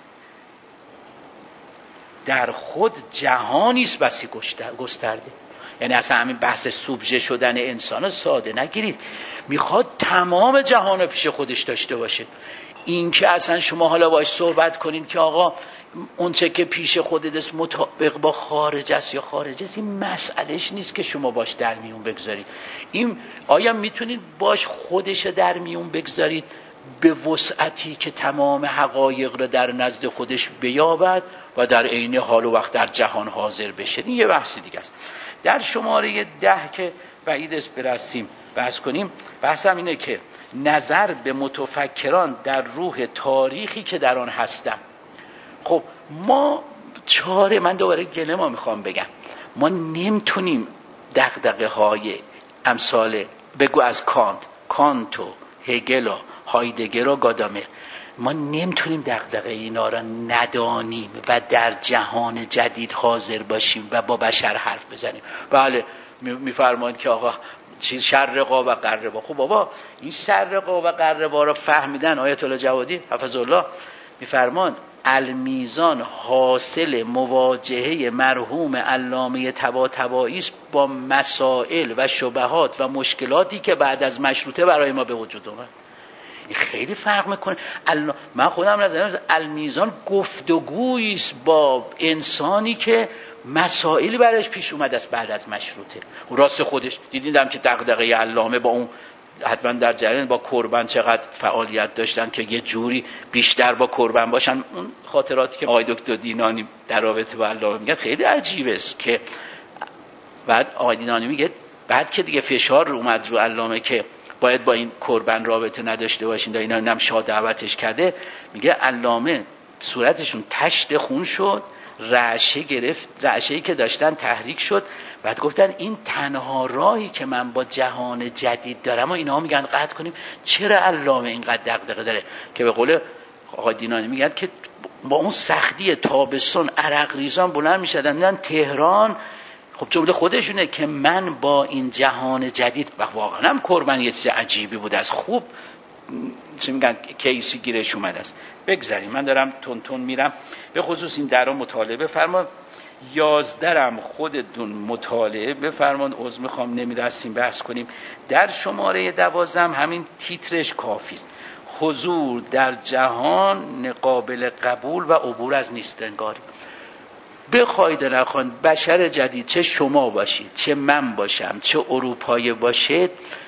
در خود جهانی است بسی گسترده. یعنی اصلا همین بحث سوبژه شدن انسان ساده نگیرید، میخواد تمام جهان رو پیش خودش داشته باشه. این که اصلا شما حالا باش صحبت کنید که آقا اون چه که پیش خودت است مطابق با خارج است یا خارج است، این مسئلهش نیست که شما باش در میون بگذارید. این آیا میتونید باش خودش در میون بگذارید به وسعتی که تمام حقایق رو در نزد خودش بیابد و در عین حال و وقت در جهان حاضر بشه؟ این یه بحث دیگه است. در شماره ده که بعید است برسیم بحث کنیم، بحثم اینه که نظر به متفکران در روح تاریخی که در آن هستن. خب ما چاره، من دوباره گله ما میخوام بگم، ما نمیتونیم دغدغه های امثال بگو از کانت کانت و هگل و هایدگر و گادامر، ما نمیتونیم دغدغه اینا را ندانیم و در جهان جدید حاضر باشیم و با بشر حرف بزنیم. بله میفرمایند که آقا چیز شرقا و غربا. خب بابا این شرقا و غربا رو فهمیدن. آیت الله جوادی حفظه الله میفرمان المیزان حاصل مواجهه مرحوم علامه طباطبایی است با مسائل و شبهات و مشکلاتی که بعد از مشروطه برای ما به وجود اومد. این خیلی فرق میکنه. من خودم نظرم المیزان گفتگویی است با انسانی که مسائلی برایش پیش اومده است بعد از مشروطه. راست خودش دیدیدم که دغدغه علامه با اون حتما در جریان با قربان چقدر فعالیت داشتن که یه جوری بیشتر با قربان باشن. اون خاطراتی که آقای دکتر دینانی در رابطه با علامه میگه خیلی عجیبه است که بعد آقای دینانی میگه بعد که دیگه فشار رو اومد رو علامه که باید با این قربان رابطه نداشته باشین، اینا هم شاه دعوتش کرده، میگه علامه صورتشون تشت خون شد، رعشه گرفت، رعشه‌ای که داشتن تحریک شد. بعد گفتن این تنها راهی که من با جهان جدید دارم و اینا میگن قطع کنیم. چرا علامه اینقدر دغدغه داره که به قول آقای دینانی میگن که با اون سختی تابستون عرق ریزان بلند میشدن میگن تهران، خب جمله خودشونه که من با این جهان جدید و واقعا هم قربان یه چیز عجیبی بود، از خوب چه میگن کیسی گیرش اومده است. بگذاریم من دارم تون تون میرم. به خصوص این درا مطالعه بفرمان. یازدرم خودتون مطالعه بفرمان. عذر میخوام نمیرسیم بحث کنیم. در شماره دوازدهم همین تیترش کافی است. حضور در جهان قابل قبول و عبور از نیستنگاری. بخواید نخواید بشر جدید، چه شما باشید چه من باشم چه اروپایی باشد،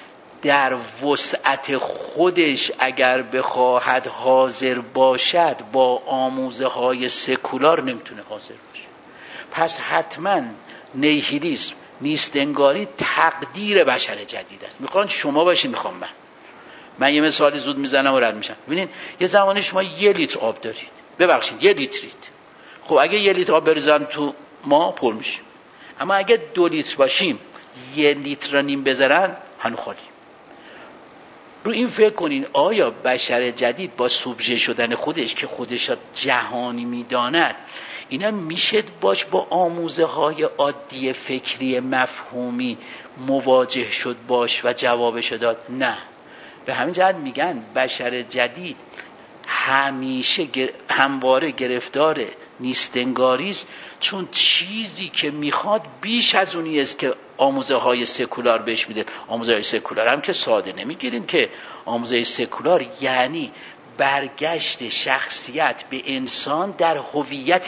در وسعت خودش اگر بخواهد حاضر باشد با آموزه های سکولار نمیتونه حاضر باشه. پس حتما نیهیلیسم، نیستنگاری تقدیر بشر جدید است. میخوان شما باشین، میخوام من. من یه مثالی زود میزنم و رد میشم. ببینید یه زمانی شما یه لیتر آب دارید، ببخشید یه لیترید، خب اگه یه لیتر آب بریزن تو ما پر میشیم. اما اگه دو لیتر باشیم یه لیتر نیم بذارن هنو خالی. رو این فکر کنین آیا بشر جدید با سوبژه شدن خودش که خودش جهانی میداند اینا میشه باش با آموزه های عادی فکری مفهومی مواجه شد باش و جوابش داد؟ نه. به همین جهت میگن بشر جدید همیشه همواره گرفتار نیستنگاری است، چون چیزی که میخواد بیش از اونی است که آموزه های سکولار بهش میده. آموزه های سکولار هم که ساده نمیگیرین که. آموزه سکولار یعنی برگشت شخصیت به انسان در هویت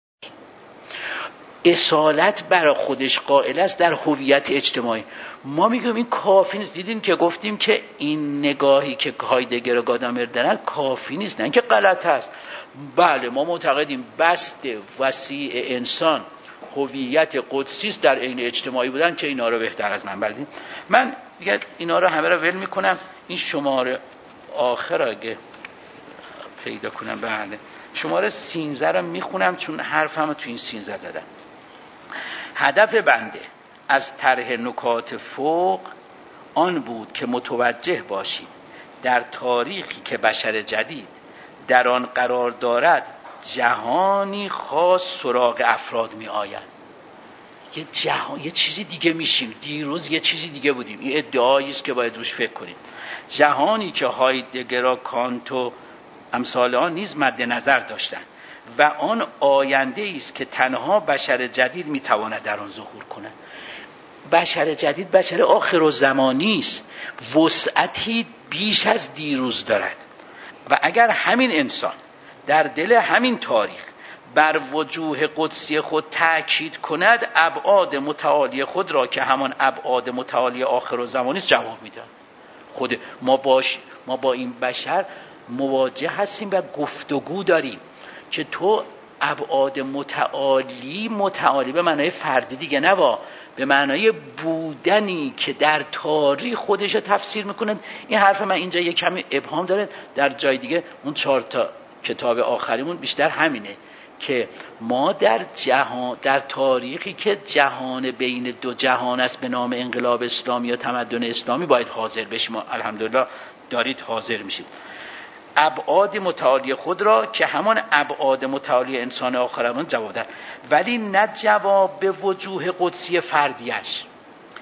اصالت برای خودش قائل است در هویت اجتماعی. ما میگیم این کافی نیست. دیدین که گفتیم که این نگاهی که هایدگر و گادامر دارن کافی نیست، نه که غلط است. بله ما معتقدیم بست وسیع انسان هویت قدسی است در عین اجتماعی بودن که اینا رو بهتر از من بلدین. من دیگه اینا رو همه رو ول میکنم. این شماره آخر اگه پیدا کنم، بله شماره سینزده رو میخونم چون حرفم تو این سینزده زدم. هدف بنده از طرح نکات فوق آن بود که متوجه باشیم در تاریخی که بشر جدید در آن قرار دارد جهانی خاص سراغ افراد می آید. یه جهان، یه چیزی دیگه میشیم. دیروز یه چیزی دیگه بودیم. این ادعایی است که باید روش فکر کنیم. جهانی که هایدگر و کانت و امثال آن نیز مد نظر داشتند و آن آینده است که تنها بشر جدید میتواند در آن ظهور کند. بشر جدید بشر آخرالزمانی است، وسعتی بیش از دیروز دارد و اگر همین انسان در دل همین تاریخ بر وجوه قدسی خود تأکید کند، ابعاد متعالی خود را که همان ابعاد متعالی آخرالزمانی است جواب میدهد. خود ما باش ما با این بشر مواجه هستیم و گفتگو داریم که تو ابعاد متعالی متعالی به معنای فردی دیگه نوا، به معنای بودنی که در تاریخ خودش رو تفسیر میکنه. این حرف من اینجا یک کمی ابهام داره، در جای دیگه اون چهار تا کتاب آخریمون بیشتر همینه که ما در جهان، در تاریخی که جهان بین دو جهان است به نام انقلاب اسلامی و تمدن اسلامی باید حاضر بشیم. الحمدلله دارید حاضر میشید. ابعاد متعالی خود را که همان ابعاد متعالی انسان آخرمان جواب دهد، ولی نه جواب به وجوه قدسی فردیش.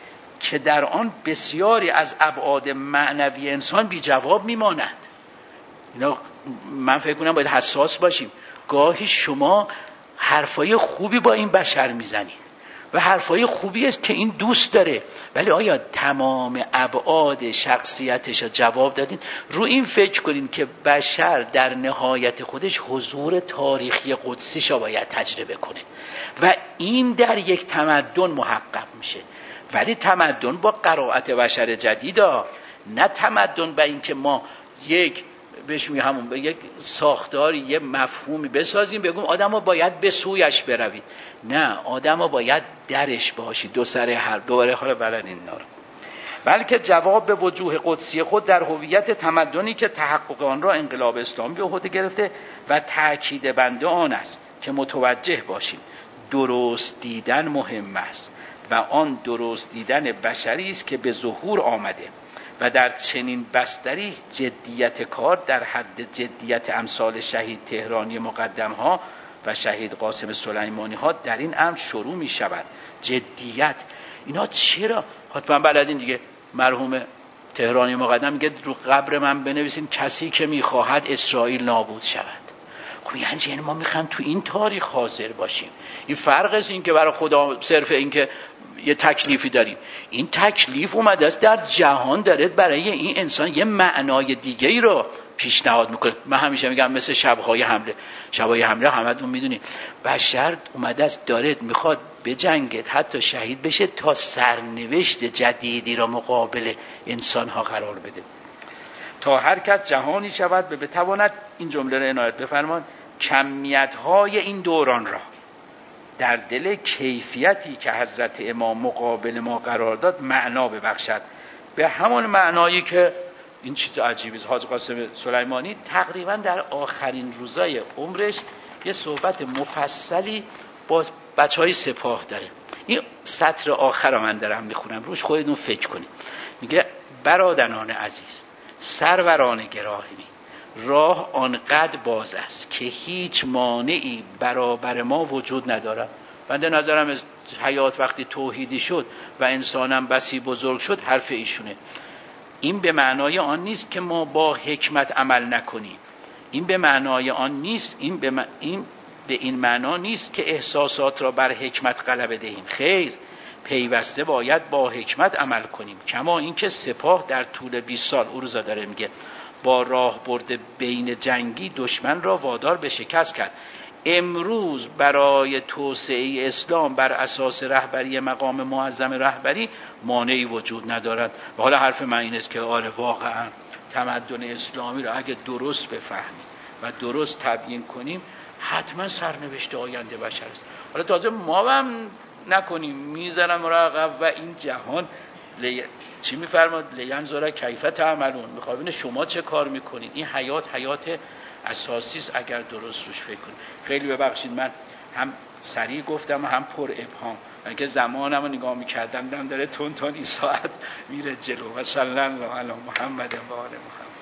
که در آن بسیاری از ابعاد معنوی انسان بی جواب میمانند. اینا من فکر کنم باید حساس باشیم. گاهی شما حرفای خوبی با این بشر میزنید و حرفای خوبی است که این دوست داره، ولی آیا تمام ابعاد شخصیتش را جواب دادین؟ رو این فکر کنین که بشر در نهایت خودش حضور تاریخی قدسیش را باید تجربه کنه و این در یک تمدن محقق میشه. ولی تمدن با قرائت بشر جدیدا، نه تمدن به این که ما یک بهش می همون به یک ساختاری یه مفهومی بسازیم بگیم آدم‌ها باید به سویش بروید. نه، آدم‌ها باید درش باشی، دو سر هر دوباره حالا بلد این نار. بلکه جواب به وجوه قدسی خود در هویت تمدنی که تحقق آن را انقلاب اسلامی به عهده گرفته و تأکید بنده آن است که متوجه باشیم درست دیدن مهم است و آن درست دیدن بشری است که به ظهور آمده و در چنین بستری جدیت کار در حد جدیت امثال شهید تهرانی مقدم ها و شهید قاسم سلیمانی ها در این امر شروع می شود. جدیت اینا چرا؟ حتما بلدین دیگه. مرحوم تهرانی مقدم میگه رو قبر من بنویسین کسی که میخواهد اسرائیل نابود شود. خب یعنی ما میخوایم تو این تاریخ حاضر باشیم. این فرق است این که برای خدا صرف این که یه تکلیفی داریم، این تکلیف اومده است در جهان داره برای این انسان یه معنای دیگه ای رو پیشنهاد میکنه. من همیشه میگم مثل شبهای حمله، شبهای حمله همتون میدونید بشر اومده است داره میخواد بجنگه، حتی شهید بشه تا سرنوشت جدیدی را مقابل انسان ها قرار بده، تا هر کس جهانی شود به بتواند، این جمله را عنایت بفرمایید، کمیت های این دوران را در دل کیفیتی که حضرت امام مقابل ما قرار داد معنا ببخشد، به همون معنایی که این چیز عجیبی است. حاج قاسم سلیمانی تقریبا در آخرین روزای عمرش یه صحبت مفصلی با بچهای سپاه داره. این سطر آخر رو من دارم میخونم، روش خودتون فکر کنید. میگه برادران عزیز، سروران گرامی، راه آنقدر باز است که هیچ مانعی برابر ما وجود ندارد. بنده نظرم از حیات وقتی توحیدی شد و انسانم بسی بزرگ شد حرف ایشونه. این به معنای آن نیست که ما با حکمت عمل نکنیم، این به معنای آن نیست، این به, م... این به این معنا نیست که احساسات را بر حکمت غلبه دهیم. خیر، پیوسته باید با حکمت عمل کنیم. کما اینکه سپاه در طول بیست سال اروزا داره میگه با راه برده بین جنگی دشمن را وادار به شکست کرد. امروز برای توسعه اسلام بر اساس رهبری مقام معظم رهبری مانعی وجود ندارد. و حالا حرف من این است که آره واقعا تمدن اسلامی را اگه درست بفهمیم و درست تبیین کنیم حتما سرنوشت آینده بشر است. حالا تازه ما هم نکنیم میذارم رقب و این جهان لی... چی میفرماد؟ لینظر کیف تعملون، میخواد ببینه شما چه کار میکنید. این حیات حیات اساسی است اگر درست روش فکر کنید. خیلی ببخشید من هم سریع گفتم هم پر ابهام، من که زمانم رو نگاه میکردم دیدم داره تون تون این ساعت میره جلو. و صلی الله علی محمد و آل محمد.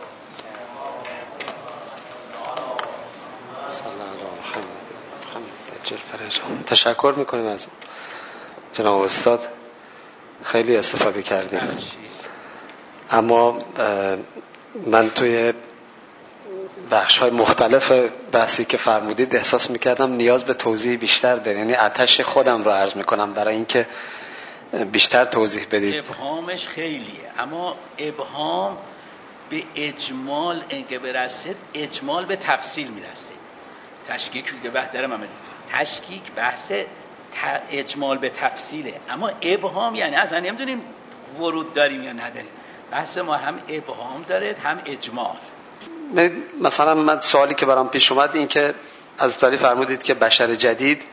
صلی الله علیه محمد. تشکر میکنیم از جناب استاد، خیلی استفاده کردیم. اما من توی بخش‌های مختلف بحثی که فرمودید احساس میکردم نیاز به توضیح بیشتر داره، یعنی آتش خودم رو عرض میکنم برای اینکه بیشتر توضیح بدید.
ابهامش خیلیه، اما ابهام به اجمال اگه برسه اجمال به تفصیل میرسه. تشکیک که بهتره من تشکیک بحث اجمال به تفصیله، اما ابهام یعنی اصلا نمیدونیم ورود داریم یا نداریم. بحث ما هم ابهام داره هم اجمال.
مثلا من سوالی که برام پیش اومد این که از تالی فرمودید که بشر جدید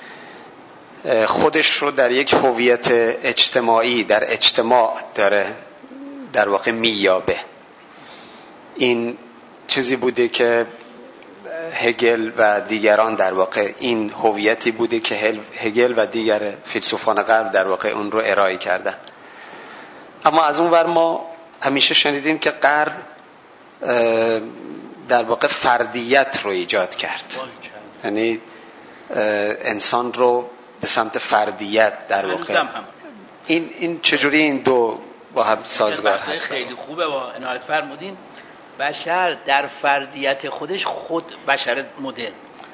خودش رو در یک هویت اجتماعی در اجتماع داره در واقع میابه. این چیزی بوده که هگل و دیگران در واقع این هویتی بوده که هگل و دیگر فیلسوفان غرب در واقع اون رو ارائه کردن. اما از اون ور ما همیشه شنیدیم که غرب در واقع فردیت رو ایجاد کرد، یعنی انسان رو به سمت فردیت در واقع این این چجوری این دو با هم سازگار هست؟
خیلی خوبه با عنایت فرمودین. بشر در فردیت خودش خود بشر مدرن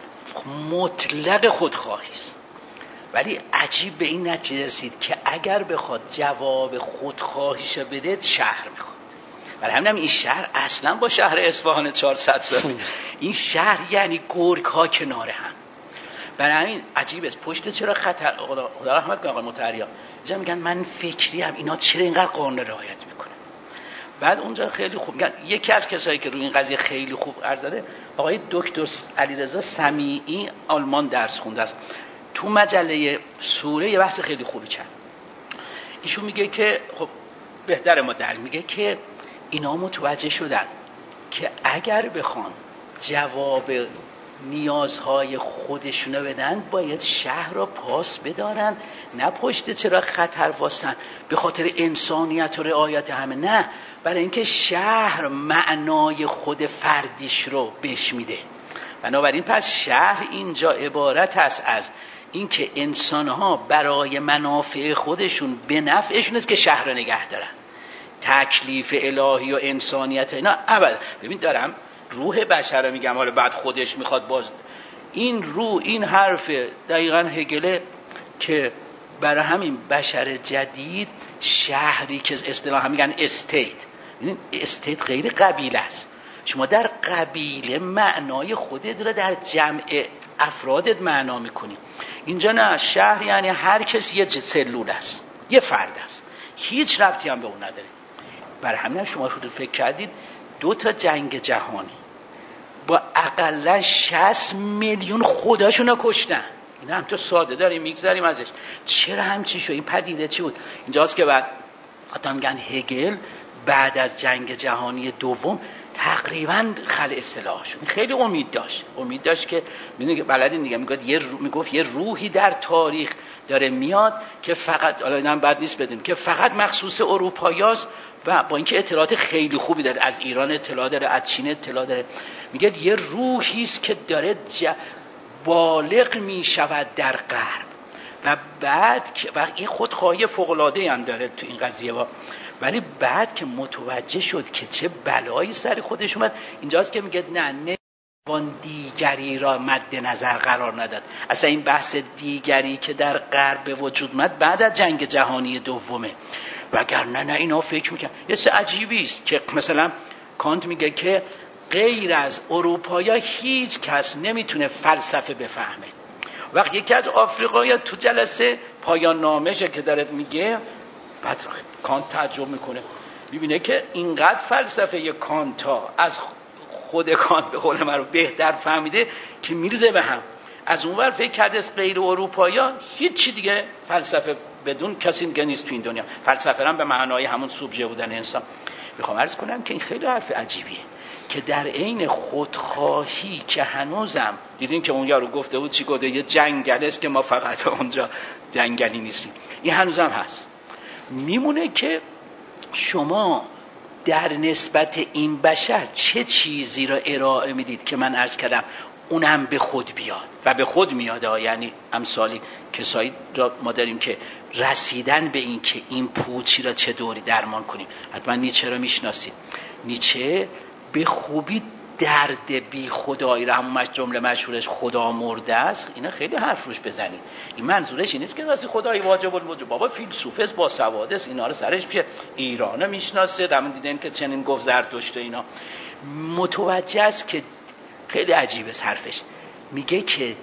مطلق خودخواهی است، ولی عجیب به این نتیجه رسید که اگر بخواد جواب خودخواهیش بده شهر میخواد. ولی همین این شهر اصلا با شهر اصفهان چهارصد سال این شهر یعنی گرگ ها کنار هم. برای همین عجیب است پشت چرا خطر خدا, خدا رحمت کنه آقای مطهریان اینجا میگن من فکری ام اینا چرا اینقدر قانون رعایت میکنه. بعد اونجا خیلی خوب میگن یکی از کسایی که روی این قضیه خیلی خوب عرض زده آقای دکتر علیرضا سمیعی آلمان درس خونده است، تو مجله سوره یه بحث خیلی خوبی کرد. ایشون میگه که خب بهتره ما در میگه که اینا متوجه شدن که اگر بخوان جواب نیازهای خودشونو بدن باید شهر را پاس بدارن، نه پشت چرا خطر واسن به خاطر انسانیت و رعایت همه، نه برای اینکه شهر معنای خود فردیش رو بهش میده. بنابراین پس شهر اینجا عبارت است از اینکه انسانها برای منافع خودشون به نفعشون است که شهر رو نگه دارن. تکلیف الهی و انسانیت اینا اول ببین دارم روح بشر رو میگم، حالا بعد خودش میخواد باز این روح این حرف دقیقاً هگله که برای همین بشر جدید شهری که اصطلاحاً میگن استیت، ببین استیت غیر قبیله است. شما در قبیله معنای خودت رو در جمع افرادت معنا میکنی. اینجا نه، شهر یعنی هر کسی یه سلول است، یه فرد است، هیچ ربطی هم به اون نداره. برای همین شما خودتون فکر کردید دو تا جنگ جهانی با اقلا شصت میلیون خداشون رو کشتن. این هم تو ساده داریم میگذاریم ازش. چرا همچی شد؟ این پدیده چی بود؟ اینجاست که بعد حتی میگن هگل بعد از جنگ جهانی دوم تقریبا خلع اصطلاح شد. خیلی امید داشت امید داشت که میگه بلدین دیگه میگفت یه رو... میگفت یه روحی در تاریخ داره میاد که فقط حالا اینم بد نیست بدیم که فقط مخصوص اروپاییاست و با اینکه اطلاعات خیلی خوبی داره، از ایران اطلاع داره، از چین اطلاع داره، میگه یه روحی است که داره ج... بالغ میشود در غرب و بعد که و این خودخواهی فوق العاده هم داره تو این قضیه با. ولی بعد که متوجه شد که چه بلایی سر خودش اومد، اینجاست که میگه نه نه وان دیگری را مد نظر قرار نداد. اصلا این بحث دیگری که در غرب به وجود اومد بعد از جنگ جهانی دومه، وگرنه نه اینا فکر میکنن یه چه عجیبی است که مثلا کانت میگه که غیر از اروپایا هیچ کس نمیتونه فلسفه بفهمه. وقتی یکی از آفریقایی تو جلسه پایان نامشه که داره میگه، بعد کانت تعجب میکنه، میبینه که اینقدر فلسفه کانتا از خود کانت به قول من رو بهتر فهمیده که میرزه به هم. از اونور فکر کرده از غیر اروپایا هیچی دیگه فلسفه بدون کسی دیگه نیست تو این دنیا. فلسفه هم به معنای همون سوبژه بودن انسان. میخوام عرض کنم که این خیلی حرف عجیبیه که در عین خودخواهی که هنوزم دیدین که اون یارو گفته بود چی گفته، یه جنگل است که ما فقط اونجا جنگلی نیستیم، این هنوزم هست. میمونه که شما در نسبت این بشر چه چیزی را ارائه میدید که من عرض کردم اونم به خود بیاد و به خود میاد. یعنی امثالی کسایی را ما داریم که رسیدن به این که این پوچی را چه دوری درمان کنیم. حتما نیچه را میشناسید. نیچه به خوبی درد بی خدایی را، همون جمله مشهورش خدا مرده است، اینا خیلی حرف روش بزنید. این منظورش این نیست که واسه خدای واجب الوجود، بابا فیلسوف است با سواد است، اینا رو سرش پیه، ایرانو میشناسه، همون دیدن که چنین گفت زرتشت و اینا. متوجه است که خیلی عجیب است حرفش. میگه که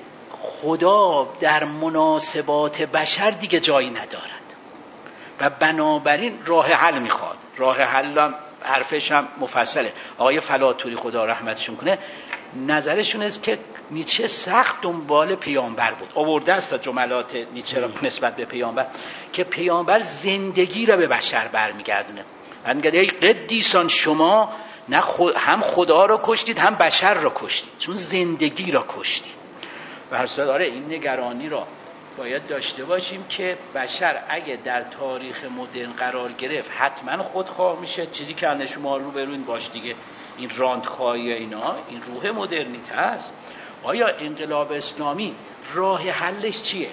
خدا در مناسبات بشر دیگه جایی ندارد و بنابراین راه حل میخواد. راه حل هم حرفش هم مفصله. آقای فلاتوری خدا رحمتشون کنه نظرشون است که نیچه سخت دنبال پیامبر بود. آورده است جملات نیچه را نسبت به پیامبر که پیامبر زندگی را به بشر برمیگردونه. من میگم ای قدیسان شما نه خود هم خدا را کشتید هم بشر را کشتید، چون زندگی را کشتید. و هر صورت آره این نگرانی را باید داشته باشیم که بشر اگه در تاریخ مدرن قرار گرفت حتما خودخواه میشه، چیزی که الان شما رو بروین باش دیگه، این راندخواهی اینا این روح مدرنیته است. آیا انقلاب اسلامی راه حلش چیه؟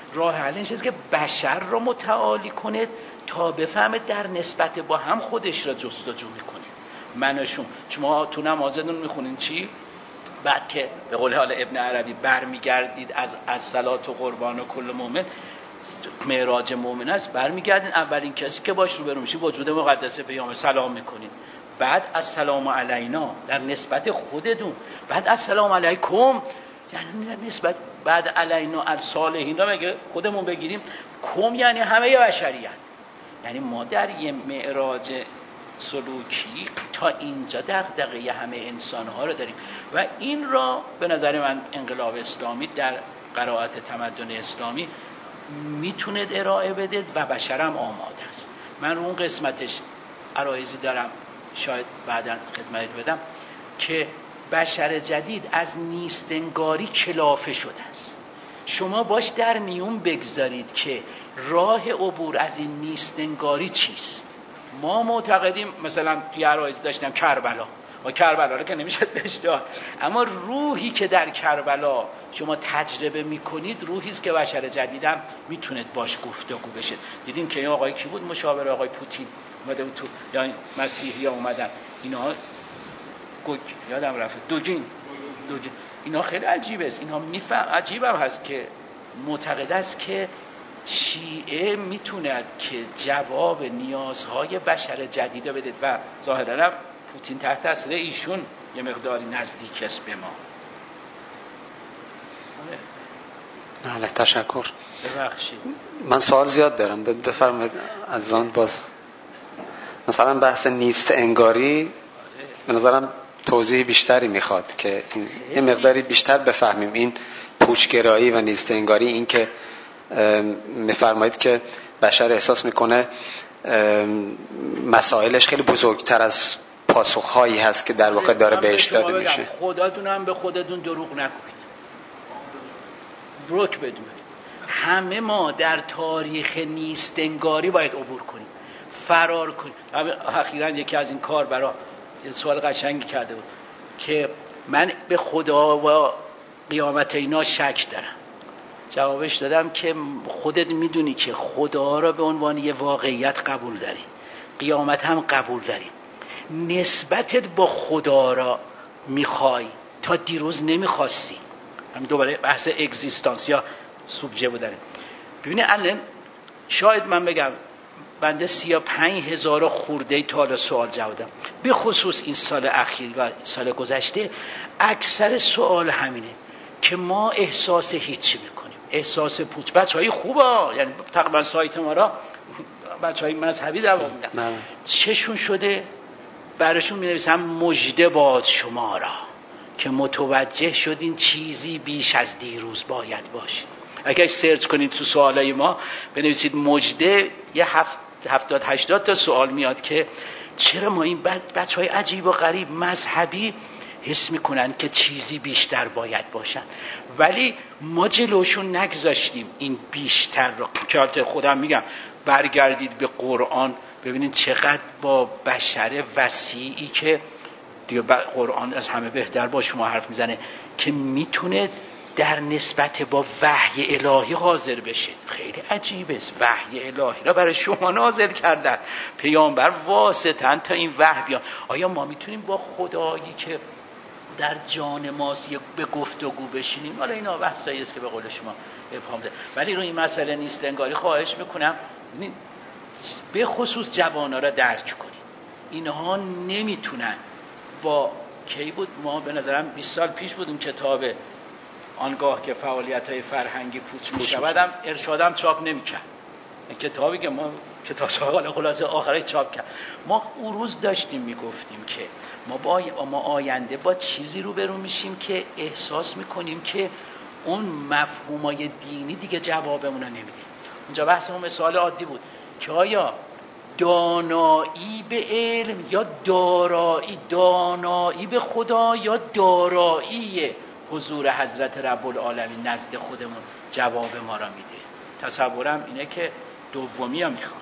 راه حل این چیزی که بشر را متعالی کنه تا بفهمه در نسبت با هم خودش را جستجو میکنه. منشون شما تو نمازتون میخونین چی؟ بعد که به قول حال ابن عربی برمیگردید از از صلات و قربان و کل مؤمن معراج مؤمن است، برمیگردین اولین کسی که باش روبرو میشی وجود مقدس پیامبر سلام میکنین، بعد السلام علینا در نسبت خودتون، بعد السلام علیکم یعنی نسبت بعد علینا الصالحین مگه خودمون بگیریم کم یعنی همه بشریت. یعنی ما در یه معراج سلوکی تا اینجا دغدغه همه انسان‌ها رو داریم و این را به نظر من انقلاب اسلامی در قرائت تمدن اسلامی میتونه ارائه بده و بشرم آماده است. من اون قسمتش عرایزی دارم شاید بعداً خدمت بدم که بشر جدید از نیستنگاری کلافه شده است. شما باش در میون بگذارید که راه عبور از این نیستنگاری چیست. ما معتقدیم مثلا توی عرایز داشتیم کربلا و کربلا رو که نمیشه بهش داد، اما روحی که در کربلا شما تجربه میکنید روحی است که بشر جدیدم میتونه باش گفتگو بشه. دیدین که این آقای کی بود مشاور آقای پوتین اومده بود تو یا مسیحی ها اومدن اینا گوگ یادم رفت دوگین دوگین اینا خیلی عجیبه است. اینا میفهم عجیبم هست که معتقد است که شیعه میتوند که جواب نیازهای بشر جدید بده و ظاهرا پوتین تحت تاثیر ایشون یه مقداری نزدیک است به ما.
بله تشکر.
ببخشید
من سوال زیاد دارم بفرمایید. از آن باز مثلا بحث نیست انگاری به نظرم توضیح بیشتری میخواد که یه مقداری بیشتر بفهمیم این پوچگرایی و نیست انگاری. این که میفرمایید که بشر احساس میکنه مسائلش خیلی بزرگتر از پاسخهایی هست که در واقع داره بهش داده میشه.
خودتون هم به خودتون دروغ نکنید، بروک بدونید همه ما در تاریخ نیستنگاری باید عبور کنیم، فرار کنیم. اخیراً یکی از این کار برای یه سوال قشنگی کرده بود که من به خدا و قیامت اینا شک دارم. جوابش دادم که خودت میدونی که خدا را به عنوان یه واقعیت قبول داری، قیامت هم قبول داریم. نسبتت با خدا را میخوای تا دیروز نمیخواستی. هم دوباره بحث اگزیستانس یا سوبژه بودن. ببینید الان شاید من بگم بنده سی و پنج هزار خورده تال سوال جواب دادم، به خصوص این سال اخیر و سال گذشته اکثر سوال همینه که ما احساس هیچی میکنیم، احساس پوچ. بچهای خوبه یعنی تقریبا سایت ما را بچهای مذهبی دوام میدن، چشون شده براشون مینویسم مژده باد شما را که متوجه شدین چیزی بیش از دیروز باید باشید. اگر سرچ کنید تو سوالای ما بنویسید مژده یه هفت هفتاد هشتاد تا سوال میاد که چرا ما این بچهای عجیب و غریب مذهبی حس میکنن که چیزی بیشتر باید باشن، ولی ما جلوشون نگذاشتیم این بیشتر رو. که خودم میگم برگردید به قرآن ببینید چقدر با بشر وسیعی که دیگه قرآن از همه بهتر با شما حرف میزنه که میتونه در نسبت با وحی الهی حاضر بشه. خیلی عجیبه است، وحی الهی را برای شما نازل کردن، پیامبر واسطن تا این وحی بیان. آیا ما میتونیم با خدایی که در جان ماست به گفتگو بشینیم؟ حالا اینا بحثایی است که به قول شما ابهام ده، ولی روی این مسئله نیست انگاری خواهش میکنم به خصوص جوانا را درک کنید. اینها نمیتونن با کی بود ما به نظرم بیست سال پیش بود اون کتاب آنگاه که فعالیت‌های فرهنگی پوچ می‌شودم ارشادم چاپ نمی‌کرد. کتابی که ما کتاب سوال خلاصه آخرش چاپ کرد. ما اون روز داشتیم میگفتیم که ما با ما آینده با چیزی روبرو میشیم که احساس میکنیم که اون مفهومای دینی دیگه جوابمون رو نمیده. اونجا بحثمون مثال عادی بود که آیا دانایی به علم یا دارایی دانایی به خدا یا دارایی حضور حضرت رب العالمین نزد خودمون جواب ما را میده. تصورم اینه که دومی ها میخوایم.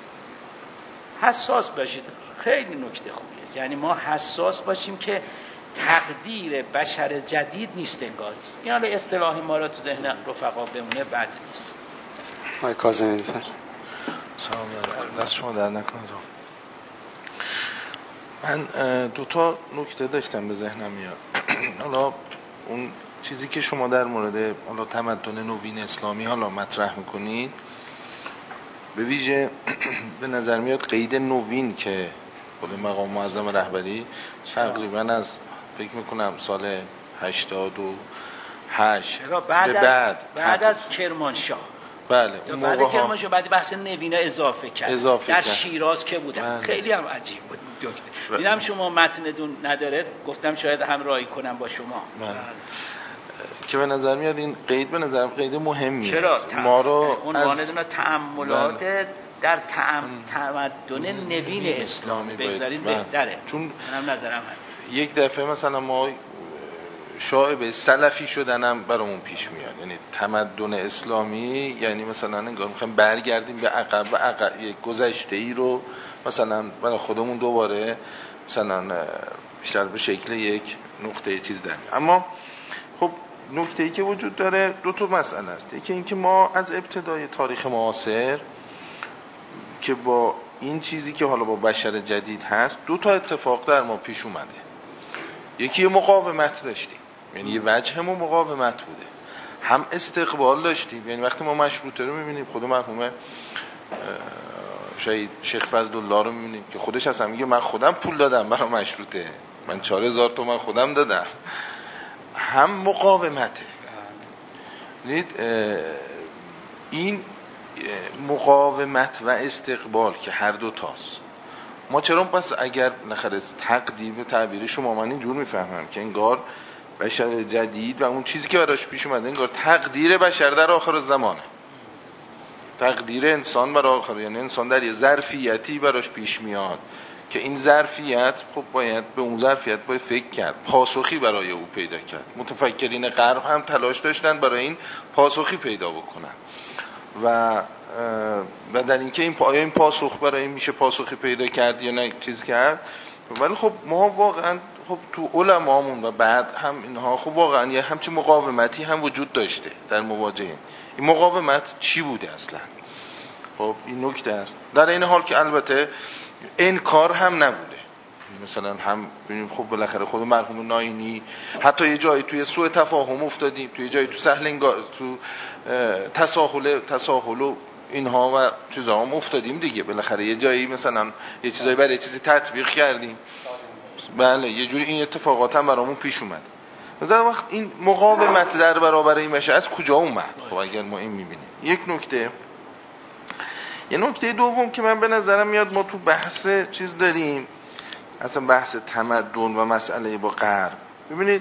حساس باشید، خیلی نکته خوبیه. یعنی ما حساس باشیم که تقدیر بشر جدید نیست انگار. این حالا اصطلاحی ما را تو ذهن رفقا بمونه بد نیست.
آقای کاظمی بفرمایید.
سلام علیکم. دست شما در نکنه. من دو تا نکته داشتم به ذهنم میاد. حالا اون چیزی که شما در مورد حالا تمدن نوین اسلامی حالا مطرح میکنید، به ویژه به نظر میاد قید نوین که خود مقام معظم رهبری تقریبا از فکر میکنم سال هشتاد و هشت
بعد,
بعد, بعد,
بعد از کرمانشاه،
بله
اون بعد کرمانشاه بعد بحث نوینا اضافه کرد
اضافه
در
کرد.
شیراز که بودن، بله. خیلی هم عجیب بود دکتر. دیدم شما متندون نداره، گفتم شاید همراهی کنم با شما.
بله. که به نظر میاد این قید به نظر قید مهمیه.
چرا؟
ما رو
عنوان از... تأملات بله. در تم... تمدن نوین اسلامی بگذارید بهتره،
چون
منم نظرم هست.
یک دفعه مثلا ما شایعه سلفی شدنم برامون پیش میاد، یعنی تمدن اسلامی یعنی مثلا انگار میخوایم برگردیم به عقب و عقب یک گذشته ای رو مثلا برای خودمون دوباره مثلا بیشتر به شکل یک نقطه چیز داریم. اما خب نکته ای که وجود داره دو تا مسئله است. یکی اینکه ما از ابتدای تاریخ معاصر که با این چیزی که حالا با بشر جدید هست دو تا اتفاق در ما پیش اومده. یکی مقاومت داشتیم، یعنی یه وجهمون مقاومت بوده، هم استقبال داشتیم. یعنی وقتی ما مشروطه رو میبینیم، خود مرحوم شهید شیخ فضلالله رو میبینیم که خودش اصلا میگه من خودم پول دادم برای مشروطه، من چهار هزار تومان خودم دادم. هم مقاومته. این مقاومت و استقبال که هر دو تاست. ما چرا پس اگر نخره تقدیم به تعبیر شما من اینجور میفهمم که انگار بشر جدید و اون چیزی که براش پیش اومده انگار تقدیر بشر در آخر زمانه، تقدیر انسان برای آخر، یعنی انسان در یه ظرفیتی براش پیش میاد که این ظرفیت خب باید به اون ظرفیت باید فکر کرد، پاسخی برای او پیدا کرد. متفکرین غرب هم تلاش داشتن برای این پاسخی پیدا بکنن و و در اینکه این آیا این پاسخ برای این میشه پاسخی پیدا کرد یا نه چیز کرد. ولی خب ما واقعا خب تو علمامون و بعد هم اینها خب واقعا یه همچین مقاومتی هم وجود داشته در مواجهه. این مقاومت چی بوده اصلا؟ خب این نکته است. در این حال که البته انکار هم نبوده. مثلا هم ببینیم خب بالاخره خود مرحوم ناینی حتی یه جایی توی سوء تفاهم افتادیم، توی جایی تو سهل تو تساهل تساهل و اینها و چیزا هم افتادیم دیگه. بالاخره یه جایی مثلا یه چیزایی برای یه چیزی تطبیق کردیم، بله یه جوری این اتفاقات هم برامون پیش اومد. مثلا وقت این مقاومت در برابر این میشه از کجا اومد؟ خب اگر ما این میبینیم یک نکته. یه نکته دوم که من به نظرم میاد ما تو بحث چیز داریم، اصلا بحث تمدن و مسئله با غرب. ببینید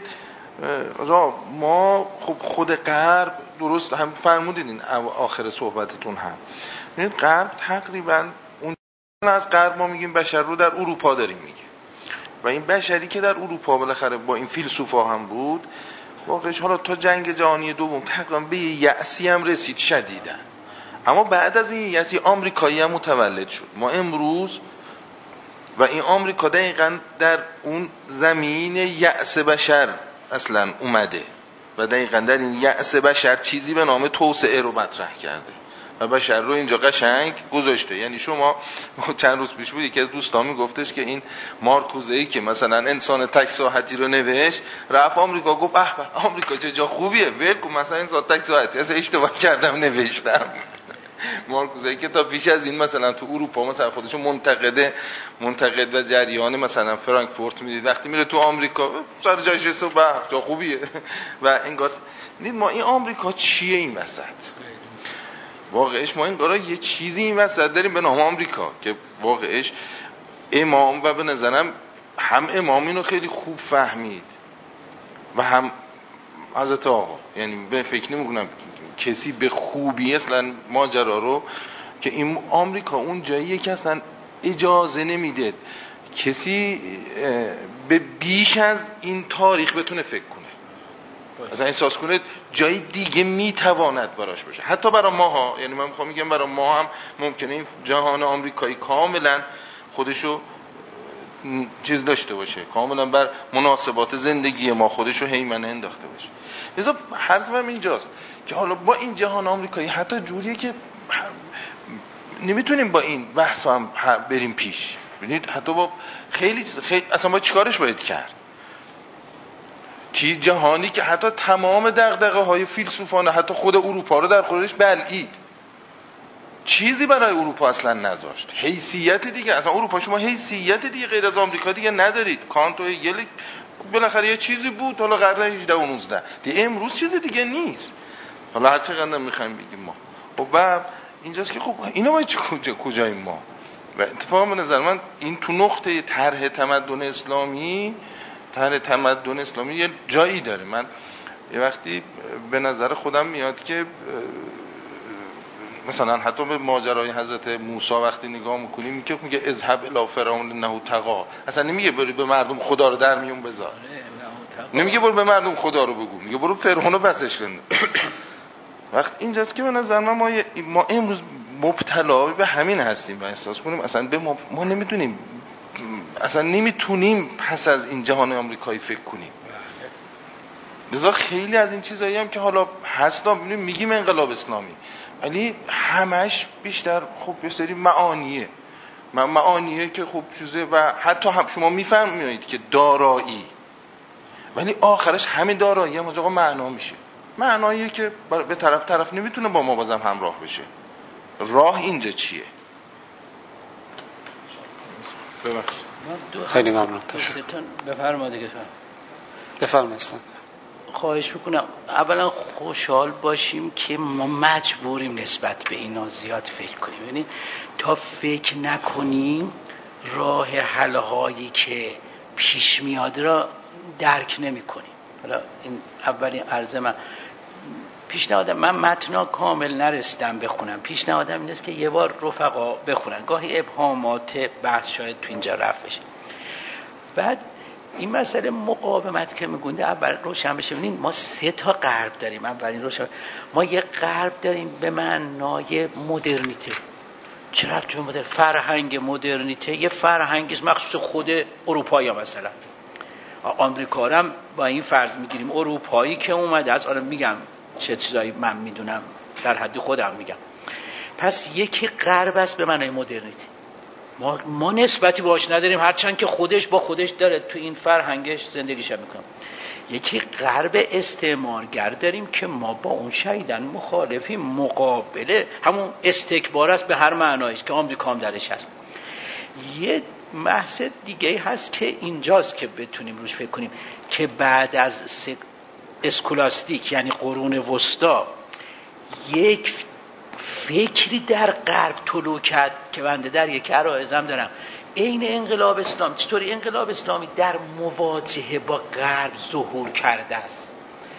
ما خب خود غرب درست هم فرمودید این آخر صحبتتون هم، ببینید غرب تقریبا اون از غرب ما میگیم بشر رو در اروپا داریم میگیم و این بشری که در اروپا بالاخره با این فیلسوفا هم بود واقعش حالا تا جنگ جهانی دوم تقریبا به یأسی هم رسید شدیدن. اما بعد از این یأسی آمریکایی هم متولد شد. ما امروز و این آمریکا دقیقاً در اون زمین یأس بشر اصلا اومده و دقیقاً در این یأس بشر چیزی به نام توسعه رو مطرح کرده و بشر رو اینجا قشنگ گذاشته. یعنی شما چند روز پیش بود یکی از دوستان میگفتش که این مارکوزه‌ای که مثلا انسان تک ساعتی رو نوشت رفت آمریکا گفت به به آمریکا چه جا خوبیه، ول کن مثلا انسان تک ساعتی از اشتباه کردم نوشتم. مارکوزه‌ای که تا پیش از این مثلا تو اروپا مثلا خودشو منتقده منتقد و جریان مثلا فرانکفورت میدید، وقتی میره تو آمریکا سر جایش رسو به جا خوبیه و انگار دید ما این آمریکا چیه این وسط. واقعش ما این قرار یه چیزی این وسط داریم به نام آمریکا که واقعش امام و به نظرم هم امام اینو خیلی خوب فهمید و هم حضرت آقا، یعنی به فکر نمیکنم کسی به خوبی اصلا ماجرا رو که این آمریکا اون جاییه که اصلا اجازه نمیده کسی به بیش از این تاریخ بتونه فکر کنه، اصلا احساس کنه جای دیگه میتواند براش باشه. حتی برای ماها، یعنی من میخوام میگم برای ما هم ممکنه این جهان آمریکایی کاملا خودشو چیز داشته باشه، کاملا بر مناسبات زندگی ما خودش رو هیمنه انداخته باشه. لذا حرفم اینجاست که حالا با این جهان آمریکایی حتی جوریه که نمیتونیم با این بحث هم بریم پیش. ببینید حتی با خیلی خیلی اصلا با چیکارش باید کرد؟ چی جهانی که حتی تمام دغدغه های فیلسوفانه حتی خود اروپا رو در خودش بلعید، چیزی برای اروپا اصلا نذاشت، حیثیت دیگه اصلا اروپا شما حیثیت دیگه غیر از آمریکا دیگه ندارید. کانت و هگل بالاخره یه چیزی بود، حالا قرن هجده و نوزده دیگه، امروز چیزی دیگه نیست. حالا هر چقدر میخوایم بگیم ما خب اینجاست که خب اینا باید کجا کجاییم ما. و اتفاقا به نظر من این تو نقطه طرح تمدن اسلامی طرح تمدن اسلامی یه جایی داره. من یه وقتی به نظر خودم میاد که مثلا حتی به ماجرای حضرت موسی وقتی نگاه میکنیم که میگه اذهب الی فرعون انه طغی، اصلا نمیگه برو به مردم خدا رو در میون بذار، نمیگه برو به مردم خدا رو بگو، میگه برو فرعون رو بسش کن. وقت اینجاست که به نظر من ما, ما امروز مبتلا به همین هستیم و احساس کنیم اصلا به ما, ما نمیدونیم، اصلا نمیتونیم پس از این جهان آمریکایی فکر کنیم. لذا خیلی از این چیزایی هم که حالا هست میگیم انقلاب اسلامی، ولی همش بیشتر خب یه سری معانیه معانیه که خب چیزه و حتی هم شما میفهمید که دارایی، ولی آخرش همین دارایی هم از آقا معنا میشه، معناییه که به طرف طرف نمیتونه با ما بازم همراه بشه. راه اینجا چیه؟
ببخشید
خیلی ممنون.
بفرمایید دیگه.
بفرمایید.
خواهش میکنم اولا خوشحال باشیم که ما مجبوریم نسبت به اینا زیاد فکر کنیم، یعنی تا فکر نکنیم راه حل هایی که پیش میاد را درک نمی کنیم. حالا این اولین عرض من پیشنهادم، من متنا کامل نرسیدم بخونم، پیشنهادم این است که یه بار رفقا بخونن، گاهی ابهامات بحث شاید تو اینجا رفت بشه. بعد این مسئله مقاومت که میگونده اول روشن بشه. ببینید ما سه تا غرب داریم. اولین روشن ما یه غرب داریم به معنای مدرنیته. چرا تو مدرن فرهنگ مدرنیته یه فرهنگی مخصوص خود اروپایی ها، مثلا آمریکا هم با این فرض میگیریم اروپایی که اومده از آره میگم چه چیزایی من میدونم در حد خودم میگم. پس یکی غرب است به معنای مدرنیته، ما, ما نسبتی باش نداریم هرچند که خودش با خودش داره تو این فرهنگش زندگیش میکنه. یکی غرب استعمارگر داریم که ما با اون شدیداً مخالفیم، مقابله همون استکبار است به هر معنایش که آمریکا هم درش هست. یه بحث دیگه هست که اینجاست که بتونیم روش فکر کنیم که بعد از اسکولاستیک یعنی قرون وسطا یک فکری در غرب طلوع کرد که بنده در یک عرایزم دارم عین انقلاب اسلام. چطوری انقلاب اسلامی در مواجهه با غرب ظهور کرده است؟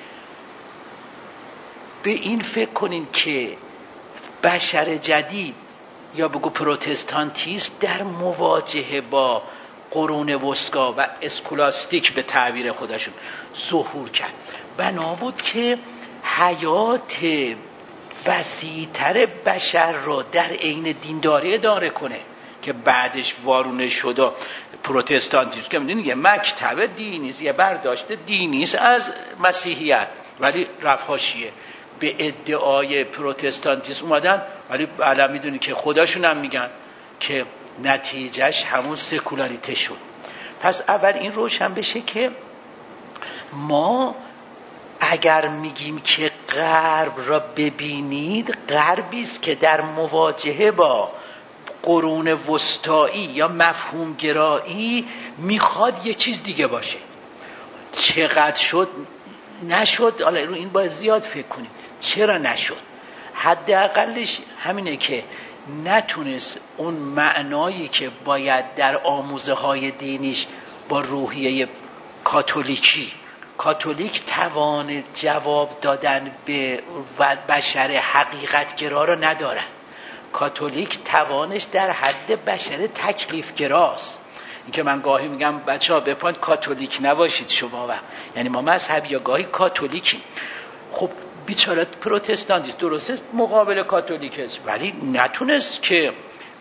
به این فکر کنین که بشر جدید یا بگو پروتستانتیسم در مواجهه با قرون وسطا و اسکولاستیک به تعبیر خودشون ظهور کرد. بنا بود که حیات وسیع‌تر بشر رو در عین دینداری اداره کنه که بعدش وارونه شده پروتستانتیسم که میدونی یه مکتب دینی است، یه برداشت دینی است از مسیحیت، ولی رفت حاشیه به ادعای پروتستانتیسم اومدن، ولی الان میدونی که خداشون هم میگن که نتیجهش همون سکولاریته شد. پس اول این روشن بشه که ما اگر میگیم که غرب را ببینید، غربی است که در مواجهه با قرون وسطایی یا مفهوم گرایی میخواد یه چیز دیگه باشه. چقدر شد نشد، حالا رو این باید زیاد فکر کنیم چرا نشد. حداقلش همینه که نتونست اون معنایی که باید در آموزه های دینیش با روحیه کاتولیکی، کاتولیک توان جواب دادن به بشر حقیقتگرا رو ندارن. کاتولیک توانش در حد بشر تکلیفگراست. این که من گاهی میگم بچه ها بپاین کاتولیک نباشید شما، و یعنی ما مذهبی یا گاهی کاتولیکیم. خب بیچاره پروتستانتیست درست است مقابل کاتولیک است، ولی نتونست که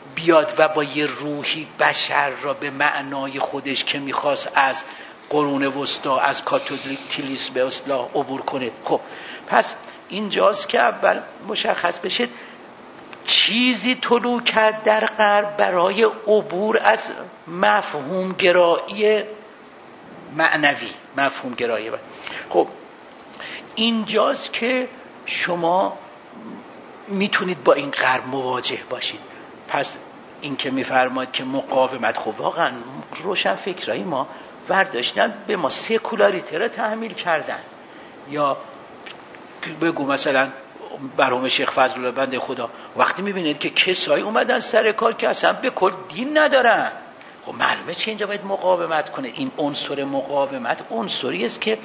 بیاد و با یه روحی بشر را به معنای خودش که میخواست از قرون وسطا، از کاتولیسم به اصلاح عبور کنه. خب پس اینجاست که اول مشخص بشه چیزی طلوع کرد در غرب برای عبور از مفهوم گرایی معنوی، مفهوم گرایی. خب اینجاست که شما میتونید با این غرب مواجه باشید. پس این که میفرماید که مقاومت، خب واقعا روشن فکرایی ما برداشتن به ما سکولاریته را تحمیل کردن. یا بگو مثلا برهم شیخ فضلالله بنده خدا، وقتی میبینید که کسایی اومدن سر کار که اصلا به کل دین ندارن، خب معلومه چه اینجا باید مقاومت کنه. این عنصر مقاومت عنصری است که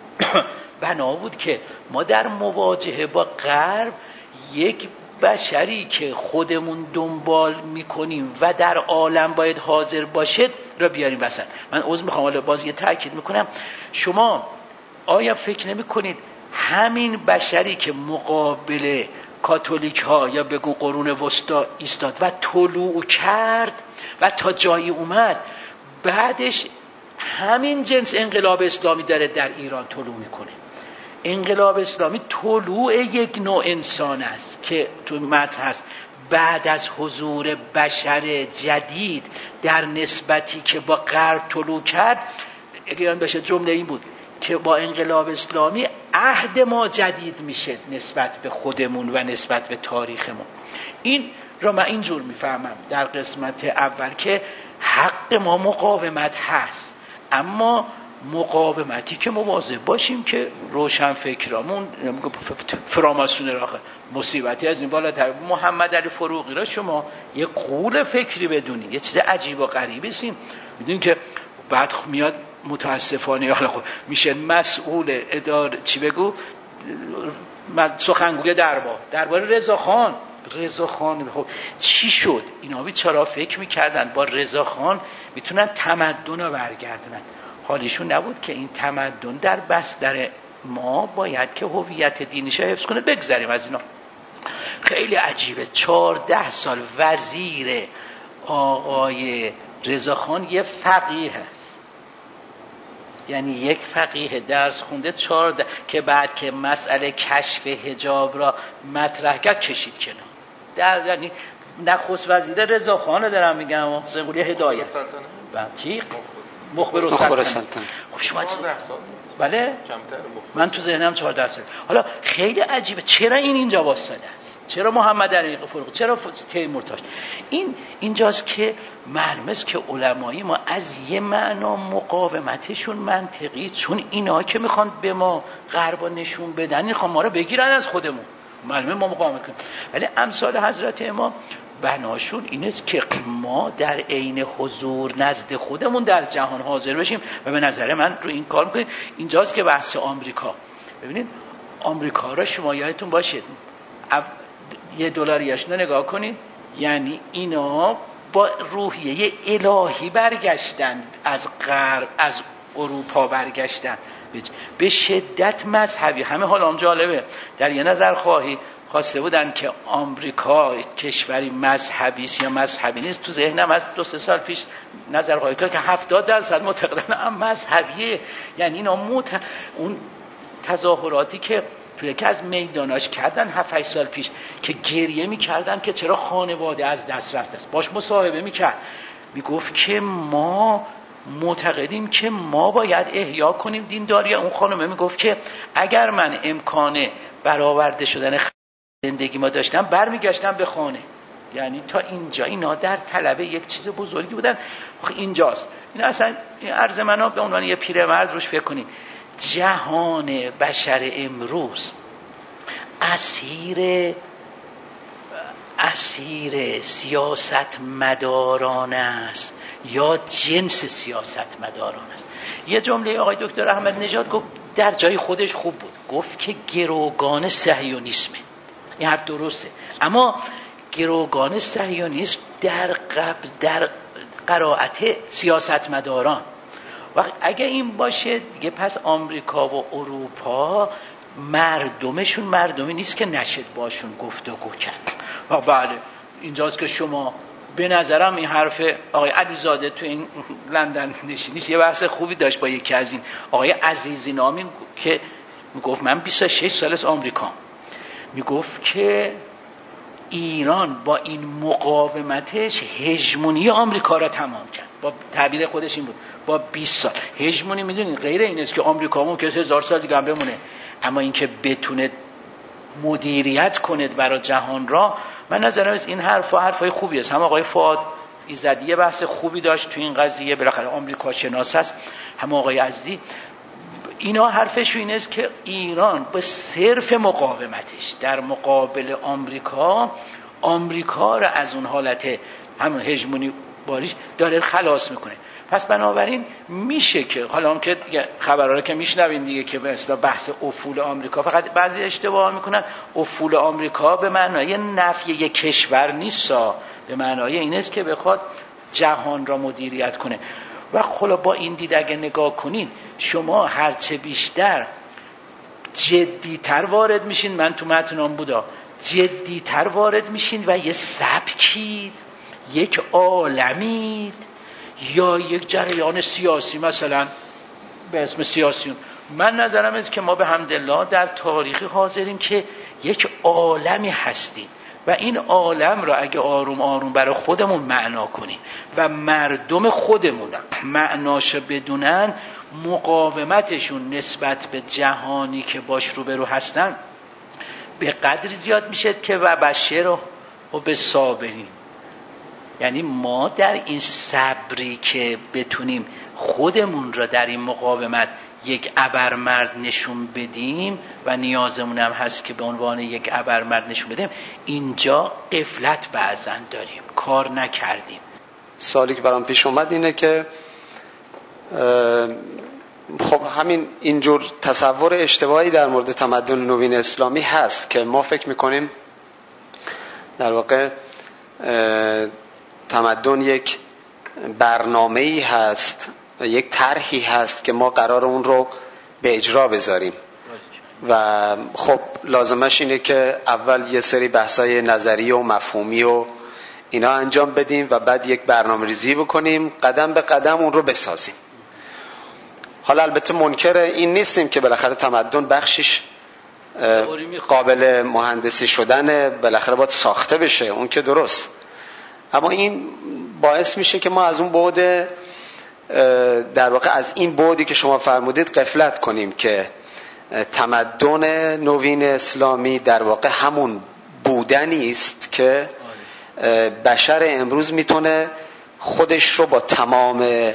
بنا بود که ما در مواجهه با غرب یک بشری که خودمون دنبال میکنیم و در عالم باید حاضر باشه را بیاریم وسط. من عذر میخوام حالا باز یه تاکید میکنم، شما آیا فکر نمیکنید همین بشری که مقابل کاتولیک ها یا بگو قرون وسطا ایستاد و طلوع کرد و تا جایی اومد، بعدش همین جنس انقلاب اسلامی داره در ایران طلوع میکنه. انقلاب اسلامی طلوع یک نوع انسان است که تو متن هست بعد از حضور بشر جدید در نسبتی که با غرب طلوع کرد. اگر بشه جمله این بود که با انقلاب اسلامی عهد ما جدید میشه نسبت به خودمون و نسبت به تاریخمون. این را من اینجور میفهمم در قسمت اول که حق ما مقاومت هست، اما مقاومتی که مواظب باشیم که روشن فکرامون فراماسون را مصیبتی از این بالاتر. محمد علی فروغی را شما یه قول فکری بدونید، یه چیز عجیب و غریبی سیم میدونید که بعد میاد متاسفانه حالا خب میشه مسئول اداره چی بگو سخنگوی دربار دربار رضاخان. رضاخان خب چی شد؟ اینا بیچارا فکر میکردن با رضاخان میتونن تمدن رو برگردونن. حالیشون نبود که این تمدن در بستر ما باید که هویت دینیش رو حفظ کنه. بگذاریم از اینا. خیلی عجیبه، چهارده سال وزیر آقای رضاخان یه فقیه هست، یعنی یک فقیه درس خونده چهارده که بعد که مسئله کشف حجاب را مطرح کرد کشید کنار. در یعنی نخست وزیر رضاخان رو دارم میگم، حسین قلی هدایت چی؟ مخبر السلطنه. خب شما بله من تو ذهنم چهارده سال. حالا خیلی عجیبه چرا این اینجا واسطه است، چرا محمد علی فروغی، چرا تیمورتاش. این اینجاست که معلومه است که علمای ما از یه معنا مقاومتشون منطقی، چون اینا که میخوان به ما غربا نشون بدن میخوان ما رو بگیرن از خودمون، معلومه ما مقاومت کنیم. ولی امثال حضرت امام بناشون این است که ما در عین حضور نزد خودمون در جهان حاضر بشیم. و به نظر من رو این کار میکنید. اینجاست که بحث آمریکا، ببینید آمریکا را شما یادتون باشه یه دلاریش رو نگاه کنید، یعنی اینا با روحیه الهی برگشتن از غرب، از اروپا برگشتن به شدت مذهبی. همه حالا هم جالبه در یه نظر خواهی خواسته بودن که آمریکا کشوری مذهبی است یا مذهبی نیست. تو ذهنم از دو سه سال پیش نظر خواهی که هفتاد درصد معتقدن مذهبیه. یعنی اینا موت... اون تظاهراتی که توی یکی از میداناش کردن هفت هشت سال پیش که گریه میکردن که چرا خانواده از دست رفته است، باش مصاحبه میکرد، میگفت که ما معتقدیم که ما باید احیا کنیم دینداری. اون خانمه میگفت که اگر من امکان برآورده شدن زندگی ما داشتم برمیگشتم به خانه. یعنی تا اینجا اینا در طلب یک چیز بزرگی بودن. اینجاست این اصلا این عرض منو به عنوان یه پیرمرد روش فکر کنید. جهان بشر امروز اسیر اسیر سیاست مداران است یا جنس سیاست مداران است. یه جمله آقای دکتر احمد نژاد گفت در جای خودش خوب بود، گفت که گروگان صهیونیسمه. این حرف درسته، اما گروگان صهیونیسم در قبض در قرائت سیاست مداران. و اگه این باشه دیگه پس آمریکا و اروپا مردمشون مردمی نیست که نشد باشون گفتگو کرد. و بله اینجاست که شما به نظرم این حرف آقای علیزاده تو این لندن نشینیش یه بحث خوبی داشت با یکی از این آقای عزیزی نامی که میگفت من بیست و شش سال از آمریکا، میگفت که ایران با این مقاومتش هژمونی آمریکا را تمام کرد. با تعبیر خودش این بود، با بیست سال هژمونی. میدونید غیر این است که آمریکا ممکنه هزار سال دیگه هم بمونه، اما اینکه بتونه مدیریت کنه برای جهان را، من نظرم از این حرفا حرفای خوبی است. هم آقای فؤاد ایزدی یه بحث خوبی داشت تو این قضیه، بالاخره آمریکا شناس است، هم آقای عزیزی. اینا حرفشون این است که ایران به صرف مقاومتش در مقابل آمریکا، آمریکا را از اون حالت همون هژمونی باریش داره خلاص میکنه. پس بنابراین میشه که حالا هم که خبرها رو که میشنوین دیگه که به اصطلاح بحث افول آمریکا، فقط بعضی اشتباه میکنن، افول آمریکا به معنای نفی یک کشور نیست، به معنای این است که بخواد جهان را مدیریت کنه. و خلا با این دید اگه نگاه کنین، شما هرچه بیشتر جدیتر وارد میشین، من تو متنام بودا، جدیتر وارد میشین و یه سبکید، یک عالمید یا یک جریان سیاسی مثلا به اسم سیاسیون، من نظرم است که ما به حمدالله در تاریخی حاضریم که یک عالمی هستیم و این عالم را اگه آروم آروم برای خودمون معنا کنیم و مردم خودمون معناش بدونن، مقاومتشون نسبت به جهانی که باش روبرو هستن به قدری زیاد میشه که و بشر و به صابرین. یعنی ما در این صبری که بتونیم خودمون را در این مقاومت یک ابرمرد نشون بدیم و نیازمون هم هست که به عنوان یک ابرمرد نشون بدیم، اینجا غفلت بعضا داریم، کار نکردیم.
سوالی که برام پیش اومد اینه که خب همین اینجور تصور اشتباهی در مورد تمدن نوین اسلامی هست که ما فکر میکنیم در واقع تمدن یک برنامه‌ای هست، یک طرحی هست که ما قرار اون رو به اجرا بذاریم و خب لازمش اینه که اول یه سری بحثای نظری و مفهومی و اینا انجام بدیم و بعد یک برنامه ریزی بکنیم، قدم به قدم اون رو بسازیم. حالا البته منکر این نیستیم که بالاخره تمدن بخشش قابل مهندسی شدن، بالاخره باید ساخته بشه، اون که درست، اما این باعث میشه که ما از اون بعد، در واقع از این بعدی که شما فرمودید غفلت کنیم که تمدن نوین اسلامی در واقع همون بودنی است که بشر امروز میتونه خودش رو با تمام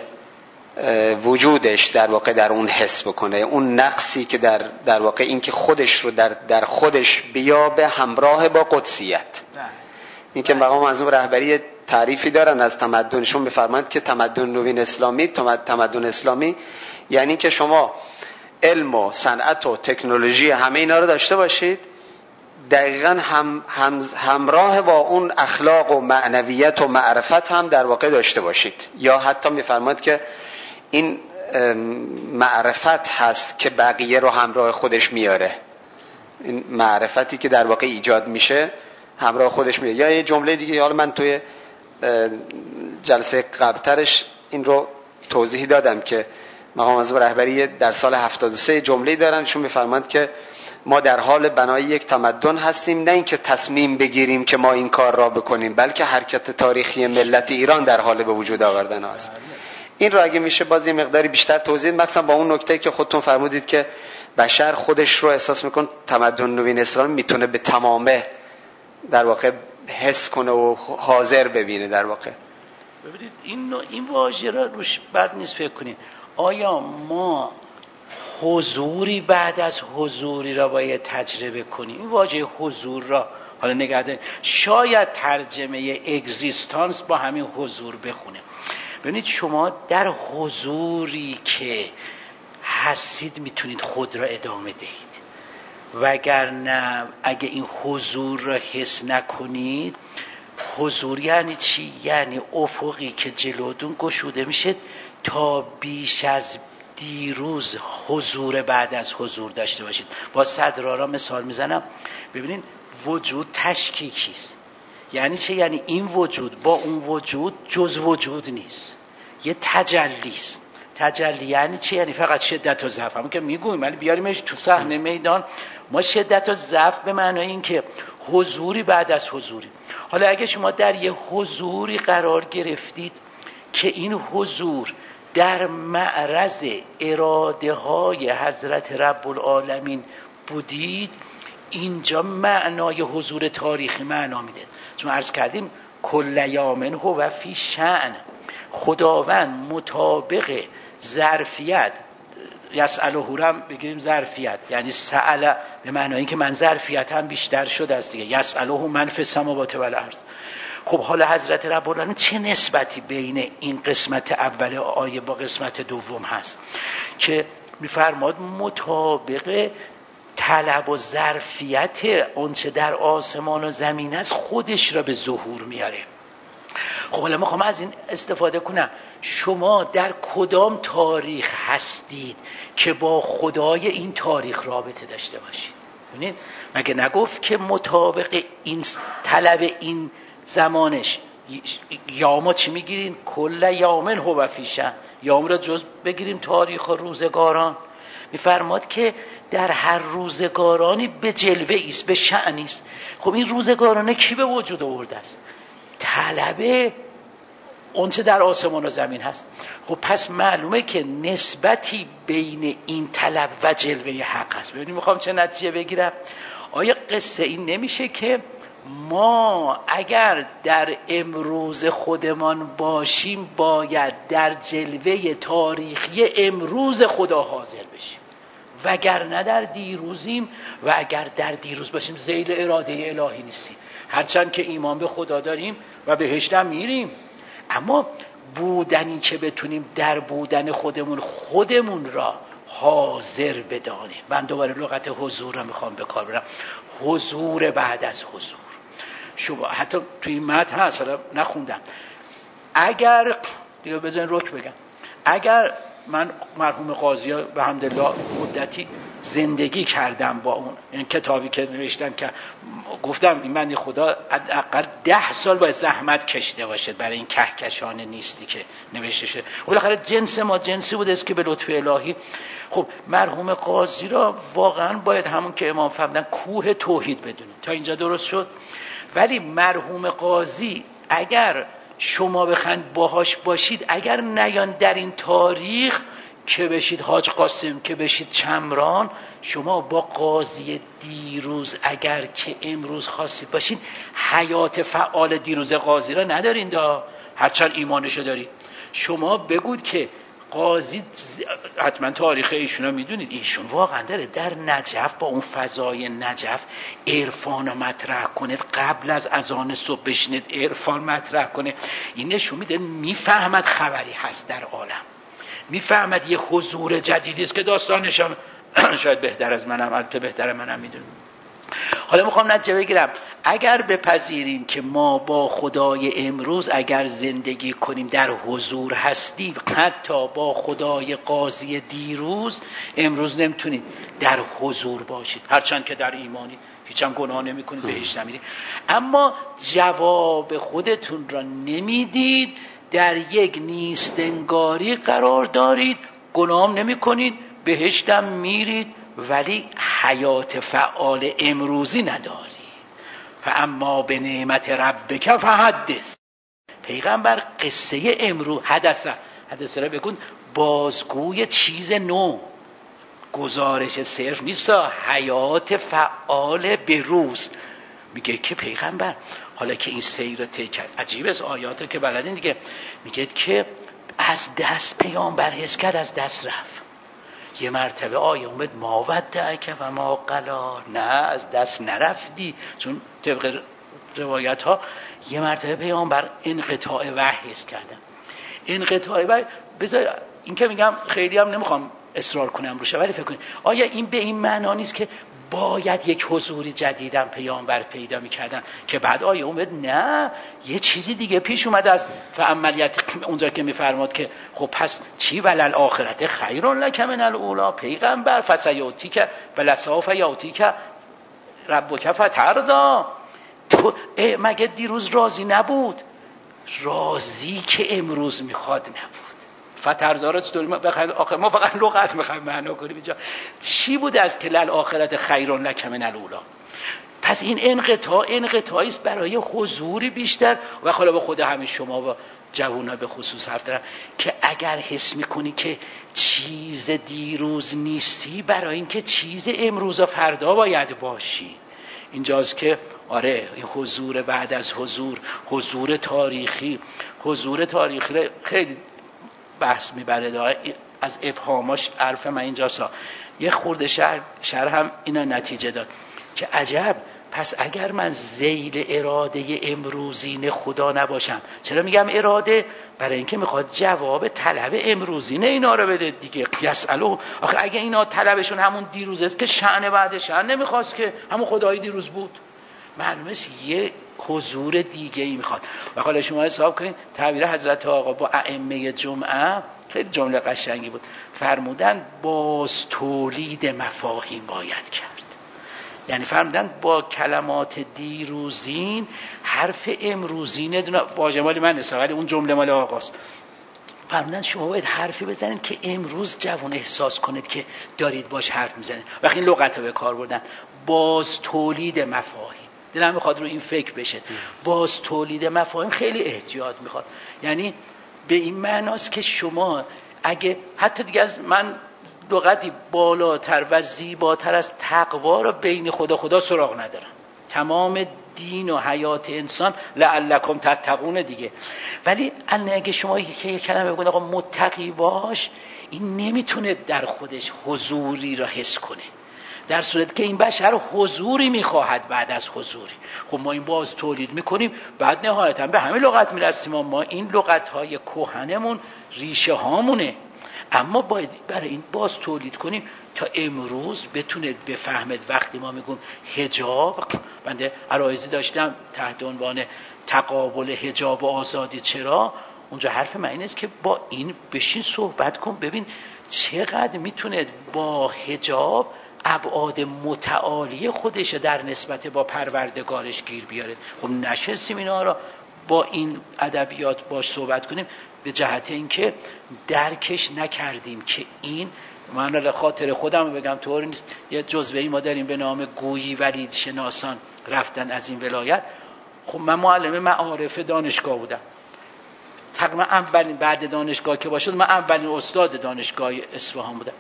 وجودش در واقع در اون حس بکنه، اون نقصی که در در واقع این که خودش رو در در خودش بیابه همراه با قدسیت. این که مقام از اون رهبری تعریفی دارن از تمدنشون، بفرمایند که تمدن نوین اسلامی، تمدن اسلامی یعنی که شما علم و صنعت و تکنولوژی همه اینا رو داشته باشید، دقیقاً هم هم همراه با اون اخلاق و معنویت و معرفت هم در واقع داشته باشید. یا حتی میفرماید که این معرفت هست که بقیه رو همراه خودش میاره، این معرفتی که در واقع ایجاد میشه همراه خودش میاره. یا یه جمله دیگه، حالا من توی جلسه قبلترش این رو توضیح دادم که مقام معظم رهبری در سال هفتاد و سه جمله دارن، چون میفرمایند که ما در حال بنای یک تمدن هستیم، نه اینکه تصمیم بگیریم که ما این کار را بکنیم، بلکه حرکت تاریخی ملت ایران در حال به وجود آوردن است. این رو اگه میشه باز یه مقداری بیشتر توضیح، مثلا با اون نکته که خودتون فرمودید که بشر خودش رو احساس میکنه تمدن نوین اسلامی میتونه به تمامه در واقع حس کنه و حاضر ببینه. در واقع
ببینید این این واژه را روش بد نیست فکر کنید. آیا ما حضوری بعد از حضوری را باید تجربه کنیم؟ این واژه حضور را حالا نگه دارید، شاید ترجمه اگزیستانس با همین حضور بخونه. ببینید شما در حضوری که هستید میتونید خود را ادامه دهید، وگرنه اگه این حضور را حس نکنید، حضور یعنی چی؟ یعنی افقی که جلوتون گشوده میشه تا بیش از دیروز حضور بعد از حضور داشته باشید. با صدرا را مثال میزنم، ببینید وجود تشکیکی است، یعنی چه؟ یعنی این وجود با اون وجود جز وجود نیست، یه تجلی است. تجلی یعنی چه؟ یعنی فقط شدت و ضعف. همون که میگویم ولی بیاریمش تو صحنه میدان، ما شدت و ضعف به معنای این که حضوری بعد از حضوری. حالا اگه شما در یه حضوری قرار گرفتید که این حضور در معرض اراده های حضرت رب العالمین بودید، اینجا معنای حضور تاریخی معنا میده. چون عرض کردیم کل یوم هو فی شأن، خداوند مطابق ظرفیت، یسأله هم بگیریم ظرفیت، یعنی سأل به معنای که من ظرفیتم بیشتر شده است دیگه، یسأله من فی السماوات و الارض. خب حالا حضرت رب العالمین چه نسبتی بین این قسمت اول آیه با قسمت دوم هست که میفرماد مطابق طلب و ظرفیت آنچه در آسمان و زمین است خودش را به ظهور میاره. خب حالا میخوام از این استفاده کنم، شما در کدام تاریخ هستید که با خدای این تاریخ رابطه داشته باشید؟ ببینید مگه نگفت که مطابق این طلب این زمانش یاما چی میگیرین؟ کل یومن هو فی شأن، یام را جز بگیریم تاریخ و روزگاران. میفرماد که در هر روزگارانی به جلوه ایست، به شأنی است. خب این روزگارانه کی به وجود آورده است؟ طلب اونچه در آسمان و زمین هست. خب پس معلومه که نسبتی بین این طلب و جلوه حق هست. ببینید میخوام چه نتیجه بگیرم. آیا قصه این نمیشه که ما اگر در امروز خودمان باشیم باید در جلوه تاریخی امروز خدا حاضر بشیم، وگرنه در دیروزیم و اگر در دیروز باشیم ذیل اراده الهی نیستیم، هرچند که ایمان به خدا داریم و بهشت هم میریم، اما بودنی که بتونیم در بودن خودمون خودمون را حاضر بدانیم. من دوباره لغت حضور را میخوام به کار برم، حضور بعد از حضور. شما حتی توی این متن هست، حالا نخوندم، اگر دیگه بزن رک بگم، اگر من مرحوم قاضی ها به حمدالله مدتی زندگی کردم با اون این کتابی که نوشتن که گفتم این بنده خدا حداقل ده سال باید زحمت کشیده باشد برای این کهکشان نیستی که نوشته شده. بالاخره جنس ما جنسی بوده است که به لطف الهی. خب مرحوم قاضی را واقعا باید همون که امام فرمودن کوه توحید بدونید. تا اینجا درست شد؟ ولی مرحوم قاضی اگر شما بخند باهاش باشید، اگر نیان در این تاریخ که بشید حاج قاسم، که بشید چمران، شما با قاضی دیروز اگر که امروز خواستید باشید حیات فعال دیروز قاضی را ندارین دا، هرچند ایمانشو دارید. شما بگوید که قاضی حتما تاریخ ایشون رو میدونید، ایشون واقعا داره در نجف با اون فضای نجف عرفان رو مطرح کنه، قبل از اذان صبح بشینید عرفان مطرح کنه. این نشون میده میفهمد خبری هست در عالم، میفهمد یه حضور جدیدی است که داستانش هم شاید بهتر از منم، البته بهتر منم میدونم. حالا میخوام نتیجه بگیرم، اگر بپذیریم که ما با خدای امروز اگر زندگی کنیم در حضور هستیم، حتی با خدای قاضی دیروز امروز نمیتونید در حضور باشید، هرچند که در ایمانی هیچ هم گناه نمی کنید، بهشت نمیرید، اما جواب خودتون را نمیدید، در یک نیستنگاری قرار دارید، گناه نمی کنید، بهشتم میرید، ولی حیات فعال امروزی نداری. فاما به نعمت ربک فحدث. پیغمبر قصه امروز حدثه حدثه را بگون بازگوی چیز نو، گزارش صرف نیست، حیات فعال به روز. میگه که پیغمبر حالا که این سیر طی کرد، عجیب از آیاته که بلدین دیگه، میگه که از دست پیامبر حس کرد از دست رفت. یه مرتبه آیه اومد ما ودعک و ما قلا، نه از دست نرفتی، چون طبق روایت ها یه مرتبه پیامبر انقطاع وحی حس کردن. انقطاع وحی بذار این که میگم خیلی هم نمیخوام اصرار کنم روشه، ولی فکر کنید آیا این به این معنا نیست که باید یک حضوری جدیدم پیامبر پیدا میکردن که بعد آیه اومد نه یه چیزی دیگه پیش اومد از فعملیت اونجا که میفرماد که خب پس چی ولل آخرت خیرون لک من الاولا، پیغمبر فسیاتی که ولساف یاتی که ربک فترضا، تو مگه دیروز راضی نبود؟ راضی که امروز میخواد نبود. فترزارت چطوری بخواید آخر ما فقط لغت میخوایم معنا کنیم اینجا. چی بود از که لل آخرت خیرون لک من الاولی؟ پس این انقطاع انقطاعی است برای حضوری بیشتر. و حالا به خود همه شما و جوونا به خصوص حرف دارم که اگر حس میکنی که چیز دیروز نیستی، برای اینکه چیز امروز و فردا باید باشی. اینجاست که آره این حضور بعد از حضور، حضور تاریخی، حضور تاریخی خیلی بحث میبره از ابهاماش. حرف من اینجاست یه خورده شهر شهر هم اینا نتیجه داد که عجب، پس اگر من ذیل اراده امروزین خدا نباشم. چرا میگم اراده؟ برای اینکه میخواد جواب طلب امروزین اینا رو بده دیگه. یسالو آخه اگه اینا طلبشون همون دیروز است که شأن بعد شأن نمیخواست که همون خدای دیروز بود، معلومه یه حضور دیگه ای میخواد. و حالا شما حساب کنید تعبیر حضرت آقا با ائمه جمعه خیلی جمله قشنگی بود. فرمودن باز تولید مفاهیم باید کرد. یعنی فرمودن با کلمات دیروزین حرف امروزین دونه واژه مال من نیست ولی اون جمله مال آقاست. فرمودن شما باید حرفی بزنید که امروز جوان احساس کنید که دارید باش حرف میزنید. وقتی این لغت رو به کار بردن باز تولید مفاهیم، دلم میخواد رو این فکر بشه. باز تولید مفاهیم خیلی احتیاط میخواد. یعنی به این معناست که شما اگه حتی دیگه از من لغتی بالاتر و زیباتر از تقوا رو بین خدا خدا سراغ ندارم. تمام دین و حیات انسان لعلکم تتقون دیگه. ولی اگه شما یک کلمه بگید آقا متقی باش، این نمیتونه در خودش حضوری را حس کنه، در صورت که این بشر حضوری میخواهد بعد از حضوری. خب ما این باز تولید میکنیم، بعد نهایتا به همین لغت میرسیم. ما این لغت های کهنمون ریشه هامونه، اما باید برای این باز تولید کنیم تا امروز بتونه بفهمد. وقتی ما میگم حجاب، بنده عرایضی داشتم تحت عنوان تقابل حجاب و آزادی، چرا اونجا حرف من این است که با این بشین صحبت کن، ببین چقدر میتونه با حجاب ابعاد متعالی خودش در نسبت با پروردگارش گیر بیاره. خب نشستیم اینا را با این ادبیات باش صحبت کنیم به جهت اینکه درکش نکردیم که این، من را خاطر خودم بگم طور نیست، یه جزوه‌ای ما داریم به نام گویی ولید شناسان رفتن از این ولایت. خب من معلم معارف دانشگاه بودم تقریبا اولین، بعد دانشگاه که باشد من اولین استاد دانشگاه اصفهان بودم.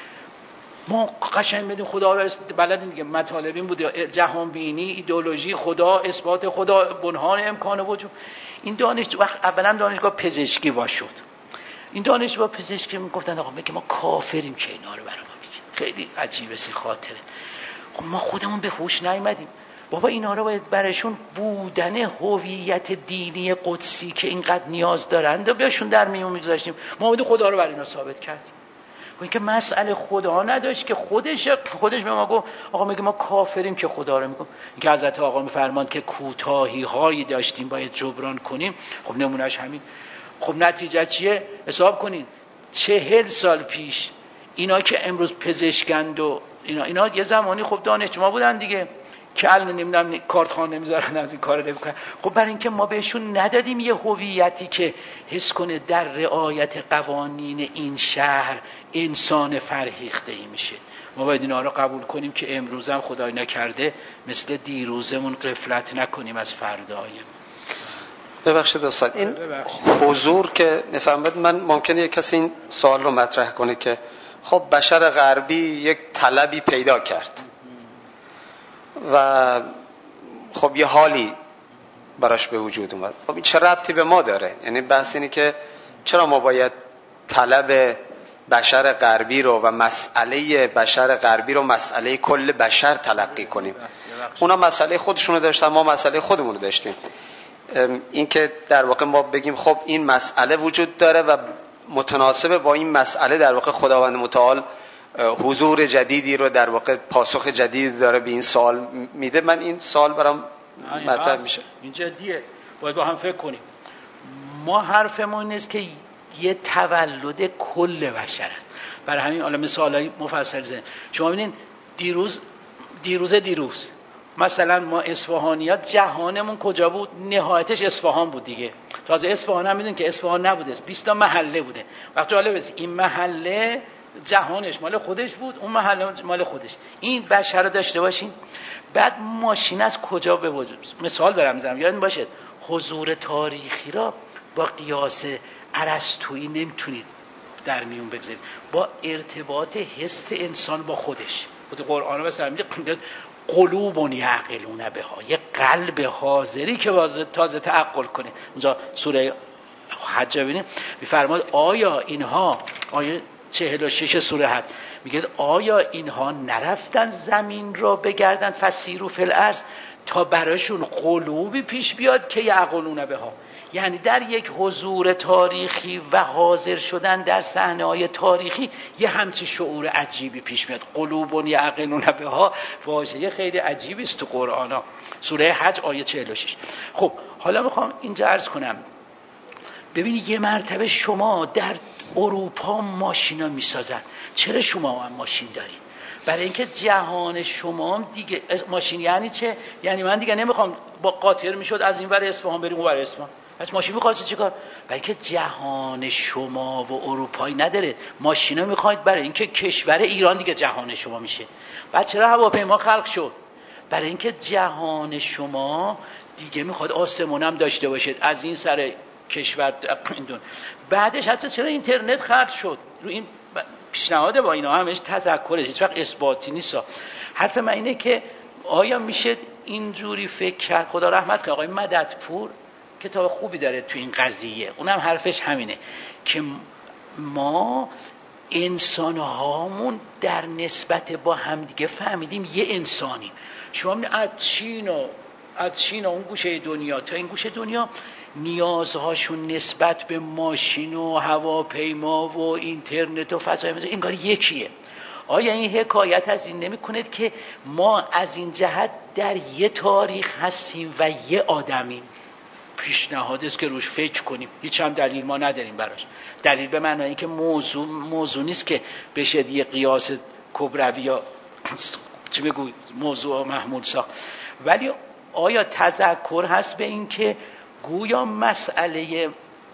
ما قشنگ بدیم خدا را بلدیم دیگه، مطالبین بود جهان بینی، ایدئولوژی خدا، اثبات خدا، بنیان امکان وجود. این دانش وقت اولا دانشگاه پزشکی وا شد. این دانشگاه پزشکی میگفتن آقا میگه ما کافریم که اینا رو برام میگه. خیلی عجیبه سی خاطره. خب ما خودمون به هوش نیامدیم. بابا اینا رو باید براشون بودن هویت دینی قدسی که اینقدر نیاز دارند و بهشون در میون میگذاشتیم. ما باید خدا رو برای اینا ثابت کردیم. این که مسئله خدا نداشت که خودش خودش به ما گفت آقا میگه ما کافریم که خدا رو میگم. این که حضرت آقا میفرماند که کوتاهی هایی داشتیم باید جبران کنیم. خب نمونهش همین. خب نتیجه چیه؟ حساب کنین چهل سال پیش اینا که امروز پزشکند و اینا اینا یه زمانی خب دانشجو بودن دیگه که الان نمیدونم کارتخوان نمیذارن از این کارو نمیکنن. خب برای اینکه ما بهشون ندادیم یه هویتی که حس کنه در رعایت قوانین این شهر انسان فرهیخته ای میشه. ما باید اینا رو قبول کنیم که امروز هم خدای نکرده مثل دیروزمون غفلت نکنیم از فردایمون.
ببخشید استاد، این حضور که میفهمید، من ممکنه یک کسی این سوال رو مطرح کنه که خب بشر غربی یک طلبی پیدا کرد و خب یه حالی براش به وجود اومد. خب این چه ربطی به ما داره؟ یعنی بحث اینه که چرا ما باید طلب بشر غربی رو و مسئله بشر غربی رو مسئله کل بشر تلقی کنیم؟ اونا مسئله خودشونو داشتن، ما مسئله خودمون رو داشتیم. این که در واقع ما بگیم خب این مسئله وجود داره و متناسب با این مسئله در واقع خداوند متعال حضور جدیدی رو در واقع پاسخ جدید داره به این سوال میده. من این سوال برام مطرح میشه.
این جدیه، باید با هم فکر کنیم. ما حرفمون نیست که یه تولد کل بشر است. برای همین حالا مثالای مفصل زدم. شما ببینید دیروز دیروز دیروز مثلا ما اصفهانیات جهانمون کجا بود؟ نهایتش اصفهان بود دیگه. تازه اصفهان هم میدونید که اصفهان نبوده، بیست تا محله بوده. وقتی جالب است این محله جهانش مال خودش بود، اون محله مال خودش. این بشر رو داشته باشین. بعد ماشین از کجا به وجود؟ مثال دارم میزنم یادتون باشه حضور تاریخی را با قیاس ارسطویی نمیتونید در میون بگذارید، با ارتباط حس انسان با خودش. خود قرآن مثلا میگه قلوب یعقلون بها، یه قلب حاضری که تازه تعقل کنه. اونجا سوره حج ببینیم میفرماد آیا اینها، آیه چهل و شش سوره هست، میگه آیا اینها نرفتن زمین را بگردن فسیروا فی الارض تا براشون قلوبی پیش بیاد که یعقلون بها، یعنی در یک حضور تاریخی و حاضر شدن در صحنه‌های تاریخی یه همچی شعور عجیبی پیش میاد. قلوب یعقلون بها واژه خیلی عجیبی است تو قرآن ها. سوره حج آیه چهل و شش. خب حالا میخوام اینجا عرض کنم، ببینید یه مرتبه شما در اروپا ماشینا میسازن، چرا شما هم ماشین دارید؟ برای اینکه جهان شما دیگه ماشین یعنی چه؟ یعنی من دیگه نمیخوام با قاطر میشد از این ور اصفهان بریم اون ور اصفهان، پس ماشین میخواستی چیکار؟ برای اینکه جهان شما و اروپایی نداره، ماشینا میخواید برای اینکه کشور ایران دیگه جهان شما میشه. بعد چرا هواپیما خلق شد؟ برای اینکه جهان شما دیگه میخواد آسمون هم داشته باشید از این سر کشور ایندون. بعدش حتی چرا اینترنت خلق شد؟ رو این پیشنهاد با اینا همش تذکرش، هیچ وقت اثباتی نیست. حرف من اینه که آیا میشه اینجوری فکر کرد؟ خدا رحمت کنه آقای مددپور کتاب خوبی داره تو این قضیه، اونم حرفش همینه که ما انسان هامون در نسبت با همدیگه فهمیدیم یه انسانیم. شما از چین و از چین و اون گوشه دنیا تا این گوشه دنیا نیازهاشون نسبت به ماشین و هواپیما و اینترنت و فضای مجازی انگار یکیه. آیا این حکایت از این نمی کند که ما از این جهت در یه تاریخ هستیم و یه آدمیم؟ پیشنهاد است که روش فکر کنیم، هیچ هم دلیل ما نداریم براش. دلیل به معنی اینکه موضوع موضوع نیست که بشه یه قیاس کبروی یا چی بگو موضوع محمول ساخت. ولی آیا تذکر هست به این که گویا مسئله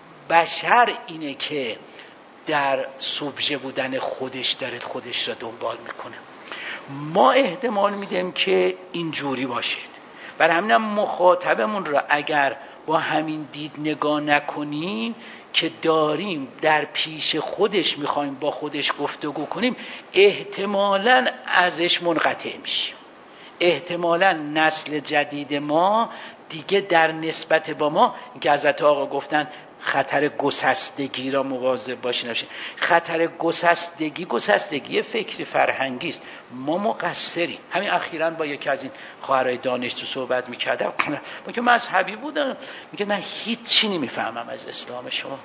بشر اینه که در سوبژه بودن خودش داره خودش را دنبال میکنه؟ ما احتمال میدیم که اینجوری باشید. برای همینم مخاطبمون را اگر با همین دید نگاه نکنیم که داریم در پیش خودش میخوایم با خودش گفتگو کنیم، احتمالاً ازش منقطع میشیم. احتمالاً نسل جدید ما دیگه در نسبت با ما، که حضرت آقا گفتن خطر گسستگی را مواظب باشین. خطر گسستگی گسستگی فکری فرهنگی است. ما مقصریم. همین اخیراً با یکی از این خواهرای دانشجو صحبت می‌کردم، ما که مذهبی بودن، میگه من هیچی نمیفهمم از اسلام شما.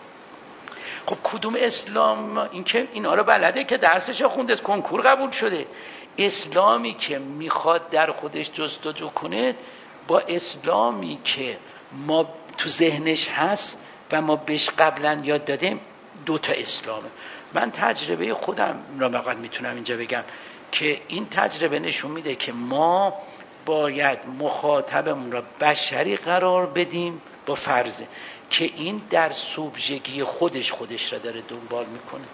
خب کدوم اسلام؟ این که اینا رو بلده که درسش خونده، کنکور قبول شده. اسلامی که میخواد در خودش جستجو کنه با اسلامی که ما تو ذهنش هست و ما بهش قبلا یاد دادیم دو تا اسلامه. من تجربه خودم را فقط میتونم اینجا بگم که این تجربه نشون میده که ما باید مخاطبمون را بشری قرار بدیم با فرضه که این در سوبژگی خودش خودش را داره دنبال میکنه.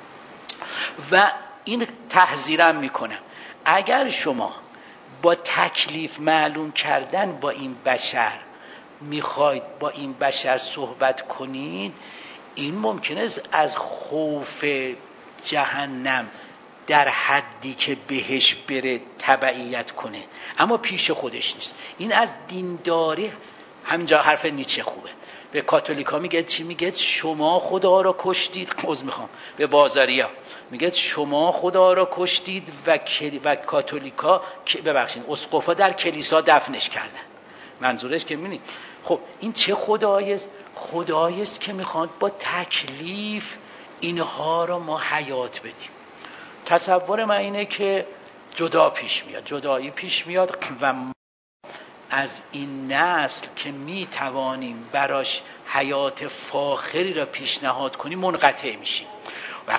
و این تحذیرم میکنم اگر شما با تکلیف معلوم کردن با این بشر میخواید با این بشر صحبت کنید، این ممکنه از خوف جهنم در حدی که بهش بره تبعیت کنه، اما پیش خودش نیست. این از دینداری همینجا حرف نیچه خوبه. به کاتولیکا میگه چی؟ میگه شما خدا را کشتید. عذر میخوام، به بازاریا میگه شما خدا را کشتید و کلی... و کاتولیکا ببخشید اسقفا در کلیسا دفنش کردن. منظورش که میبینید خب این چه خدایی است؟ خدایی است که میخواد با تکلیف اینها را ما حیات بدیم. تصور من اینه که جدا پیش میاد، جدایی پیش میاد و ما از این نسل که میتوانیم براش حیات فاخری را پیشنهاد کنیم منقطع میشیم. و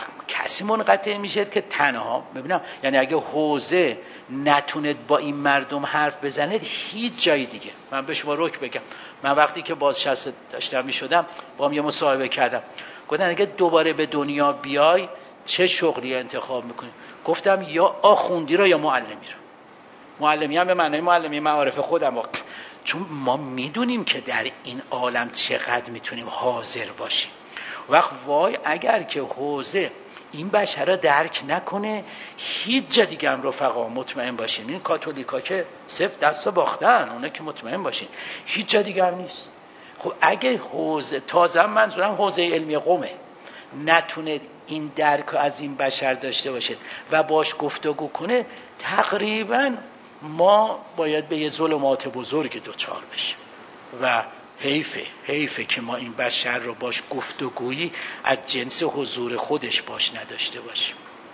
کسی منقطع میشه که تنها ببینم، یعنی اگه حوزه نتونه با این مردم حرف بزنه هیچ جای دیگه. من به شما رک بگم، من وقتی که بازنشسته داشتم میشدم با هم یه مصاحبه کردم، گفتن اگه دوباره به دنیا بیای چه شغلی انتخاب میکنی؟ گفتم یا آخوندی رو یا معلمی رو. معلمی هم به معنای معلمی معارف خودم واقع. چون ما میدونیم که در این عالم چقدر میتونیم حاضر باشیم. وقت وای اگر که حوزه این بشر را درک نکنه هیچ جا دیگه هم رفقا مطمئن باشین، این کاتولیکا که صفر دست باختن، اونه که مطمئن باشین هیچ جا دیگه هم نیست. خب اگه حوزه، تازه منظورم حوزه علمی قومه، نتونه این درک از این بشر داشته باشه و باش گفتگو کنه، تقریبا ما باید به یه ظلمات بزرگ دوچار بشیم و حیفه حیفه که ما این بشر رو باش گفتگویی از جنس حضور خودش باش نداشته باشیم.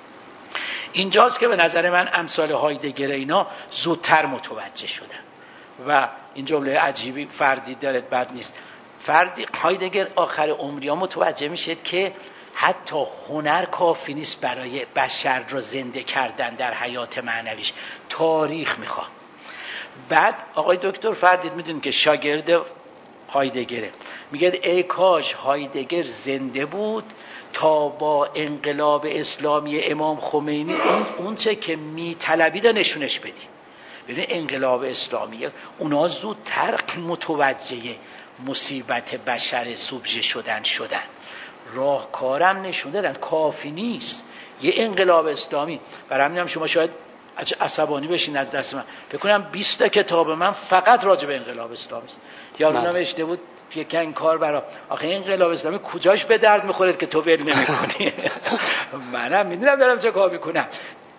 اینجاست که به نظر من امثال هایدگر اینا زودتر متوجه شدن و این جمله عجیبی فردی دارد بد نیست. فردی هایدگر آخر عمری ها متوجه میشه که حتی هنر کافی نیست برای بشر رو زنده کردن در حیات معنویش، تاریخ میخواد. بعد آقای دکتر فردید میدونید که شاگرد هایدگره، میگه ای کاش هایدگر زنده بود تا با انقلاب اسلامی امام خمینی اون اونچه که میطلبید نشونش بدی. ببین انقلاب اسلامی اونا زودتر متوجه مصیبت بشر سوبژه شدن شدن راهکارم نشون دادن، کافی نیست یه انقلاب اسلامی. برای همین هم شما شاید عصبانی بشین از دست من، فکر کنم بیست تا کتاب من فقط راجع به انقلاب اسلامی است. یارو نوشته بود یک این کار برا آخه انقلاب اسلامی کجاش به درد میخوره که تو ول نمی‌کنی؟ منم میدونم دارم چه کار میکنم.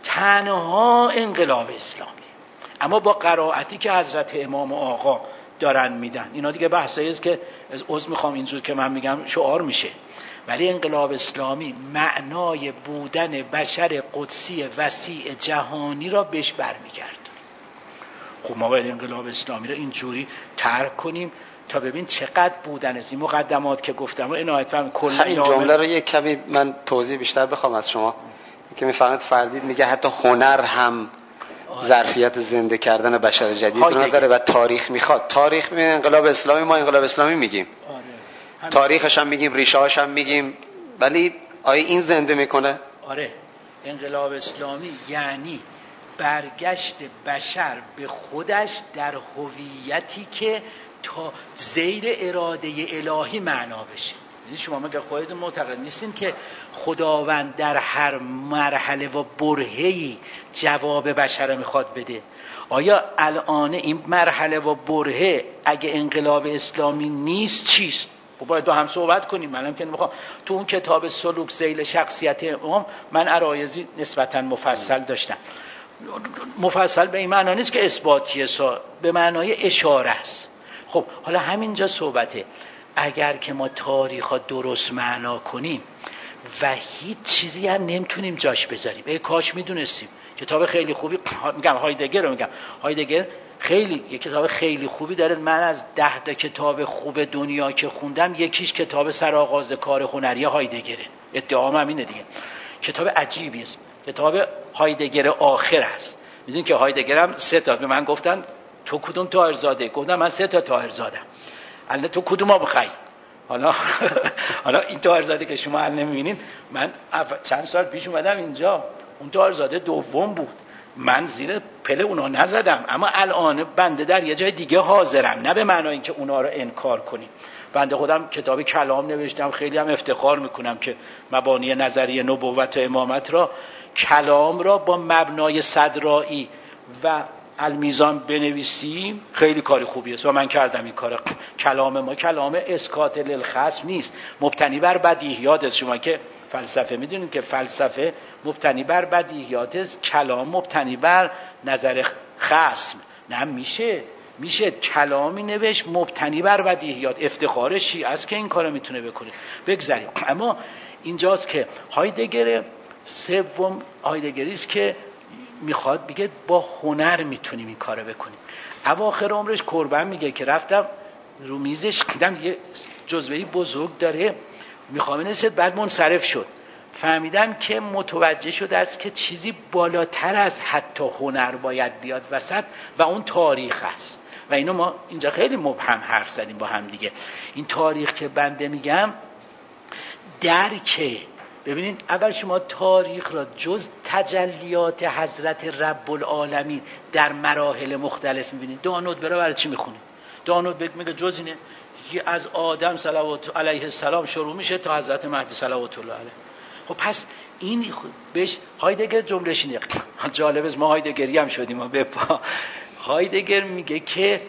تنها انقلاب اسلامی، اما با قرائتی که حضرت امام آقا دارن میدن، اینا دیگه بحثایی است که از عذر میخوام اینجور که من میگم شعار میشه، ولی انقلاب اسلامی معنای بودن بشر قدسی وسیع جهانی را بهش برمیگرد. خب ما باید انقلاب اسلامی را اینجوری ترک کنیم تا ببین چقدر بودن است. این مقدمات که گفتم و عنایت فرمایید کلا
این جمله رو یک کمی من توضیح بیشتر بخوام از شما که میفهمید فردید میگه حتی هنر هم ظرفیت زنده کردن بشر جدید رو داره و تاریخ میخواد. تاریخ میگه انقلاب اسلامی، ما انقلاب اسلامی میگیم، آره. تاریخش هم میگیم، ریشه هاش هم میگیم، ولی آیا این زنده میکنه؟
آره. انقلاب اسلامی یعنی برگشت بشر به خودش در هویتی که تا زیر اراده الهی معنا بشه. یعنی شما مگه خودتون معتقد نیستین که خداوند در هر مرحله و برهه‌ای جواب بشر میخواد بده؟ آیا الان این مرحله و برهه اگه انقلاب اسلامی نیست چیست؟ خب باید دو هم صحبت کنیم. منم که نمیخوام تو اون کتاب سلوک ذیل شخصیت امام من عرایضی نسبتا مفصل داشتم. مفصل به این معنی نیست که اثباتیه، به معنای اشاره است. خب حالا همینجا صحبته، اگر که ما تاریخ ها درست معنا کنیم و هیچ چیزی هم نمیتونیم جاش بذاریم. ای کاش میدونستیم. کتاب خیلی خوبی میگم هایدگر رو میگم هایدگر خیلی یک کتاب خیلی خوبی داره. من از ده تا کتاب خوب دنیا که خوندم یکیش کتاب سرآغاز کار هنری هایدگره. ادعام هم اینه دیگه. کتاب عجیبی است. کتاب هایدگر آخر است. میدونین که هایدگر هم سه تا به من گفتن تو کدوم طاهرزاده؟ گفتم من سه تا طاهرزادم. الان تو کدوم ها بخوای؟ حالا حالا این طاهرزاده که شما الان نمیبینین، من چند سال پیش اومدم اینجا، اون طاهرزاده دوم بود. من زیر پله اونا نزدم، اما الان بنده در یه جای دیگه حاضرم، نه به معنای اینکه اونا رو انکار کنیم. بنده خودم کتاب کلام نوشتم، خیلی هم افتخار میکنم که مبانی نظریه نبوت و امامت را، کلام را با مبنای صدرائی و المیزان بنویسیم. خیلی کاری خوبی است و من کردم این کار. کلام ما کلام اسکات للخصم نیست، مبتنی بر بدیهیات است. شما که فلسفه میدونید که فلسفه مبتنی بر بدیهیات است، کلام مبتنی بر نظر خصم. نه میشه میشه کلامی نوشت مبتنی بر بدیهیات. افتخار شیعه است که این کارو میتونه بکنه. بگذاریم. اما اینجاست که هایدگر سوم هایدگری است که میخواد بگه با هنر میتونیم این کارو بکنیم. اواخر عمرش کربن میگه که رفتم رو میزش دیدم یه جزوه‌ای بزرگ داره میخوام بنویسه، بعد منصرف شد. فهمیدم که متوجه شده است که چیزی بالاتر از حتی هنر باید بیاد وسط و اون تاریخ است. و اینو ما اینجا خیلی مبهم حرف زدیم با هم دیگه. این تاریخ که بنده میگم درکه، ببینید اول شما تاریخ را جز تجلیات حضرت رب العالمین در مراحل مختلف میبینید. دانود برای برای چی میخونید؟ دانود میگه جز اینه از آدم صلوات علیه السلام شروع میشه تا حضرت مهدی صلوات الله علیه. خب پس این بهش هایدگر جملهش اینه. جالب است ما هایدگری هم شدیم ما به پا. هایدگر میگه که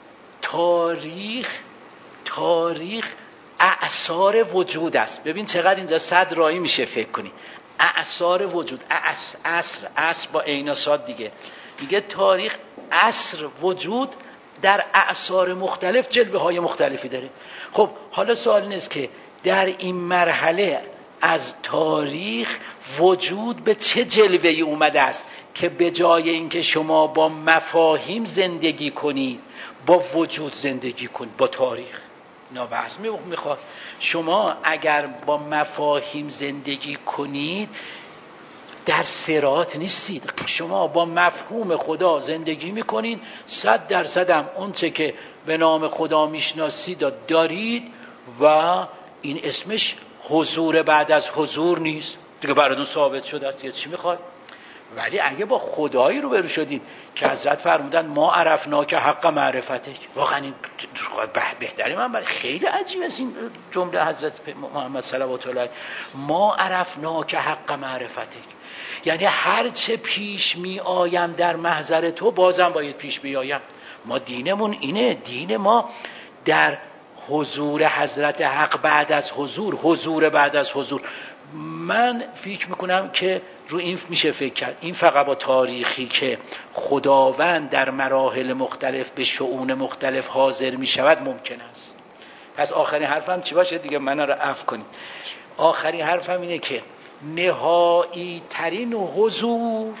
تاریخ تاریخ اعصار وجود است. ببین چقدر اینجا صد رایی میشه فکر کنی. اعصار وجود، اصل اصل اصل با عین و صاد دیگه. میگه تاریخ عصر وجود در اعصار مختلف جلوه های مختلفی داره. خب حالا سوال این است که در این مرحله از تاریخ وجود به چه جلوه‌ای اومده است که به جای اینکه شما با مفاهیم زندگی کنید با وجود زندگی کنید با تاریخ. نه بحث میخواد شما اگر با مفاهیم زندگی کنید در صراط نیستید. شما با مفهوم خدا زندگی میکنید، صد درصد هم اون چه که به نام خدا میشناسید دارید و این اسمش حضور بعد از حضور نیست دیگه، براتون ثابت شده است. چی میخواد؟ ولی اگه با خدایی رو برو شدید که حضرت فرمودن ما عرفنا که حق معرفتک، واقعا این بهتری من برای خیلی عجیب است این جمله حضرت محمد صلوات الله علیه، ما عرفنا که حق معرفتک، یعنی هر چه پیش می آیم در محضر تو بازم باید پیش بیایم. ما دینمون اینه، دین ما در حضور حضرت حق بعد از حضور، حضور بعد از حضور. من فکر میکنم که رو این میشه فکر کرد، این فقط با تاریخی که خداوند در مراحل مختلف به شؤون مختلف حاضر میشود ممکن است. پس آخرین حرفم چی باشه دیگه، من رو عفو کنید. آخرین حرفم اینه که نهایی ترین حضور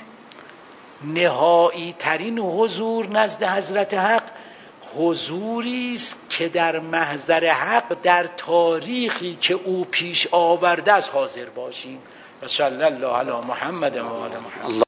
نهایی ترین حضور نزد حضرت حق حضوری است که در محضر حق در تاریخی که او پیش آورده است حاضر باشیم. و صلی الله علی محمد و آل محمد.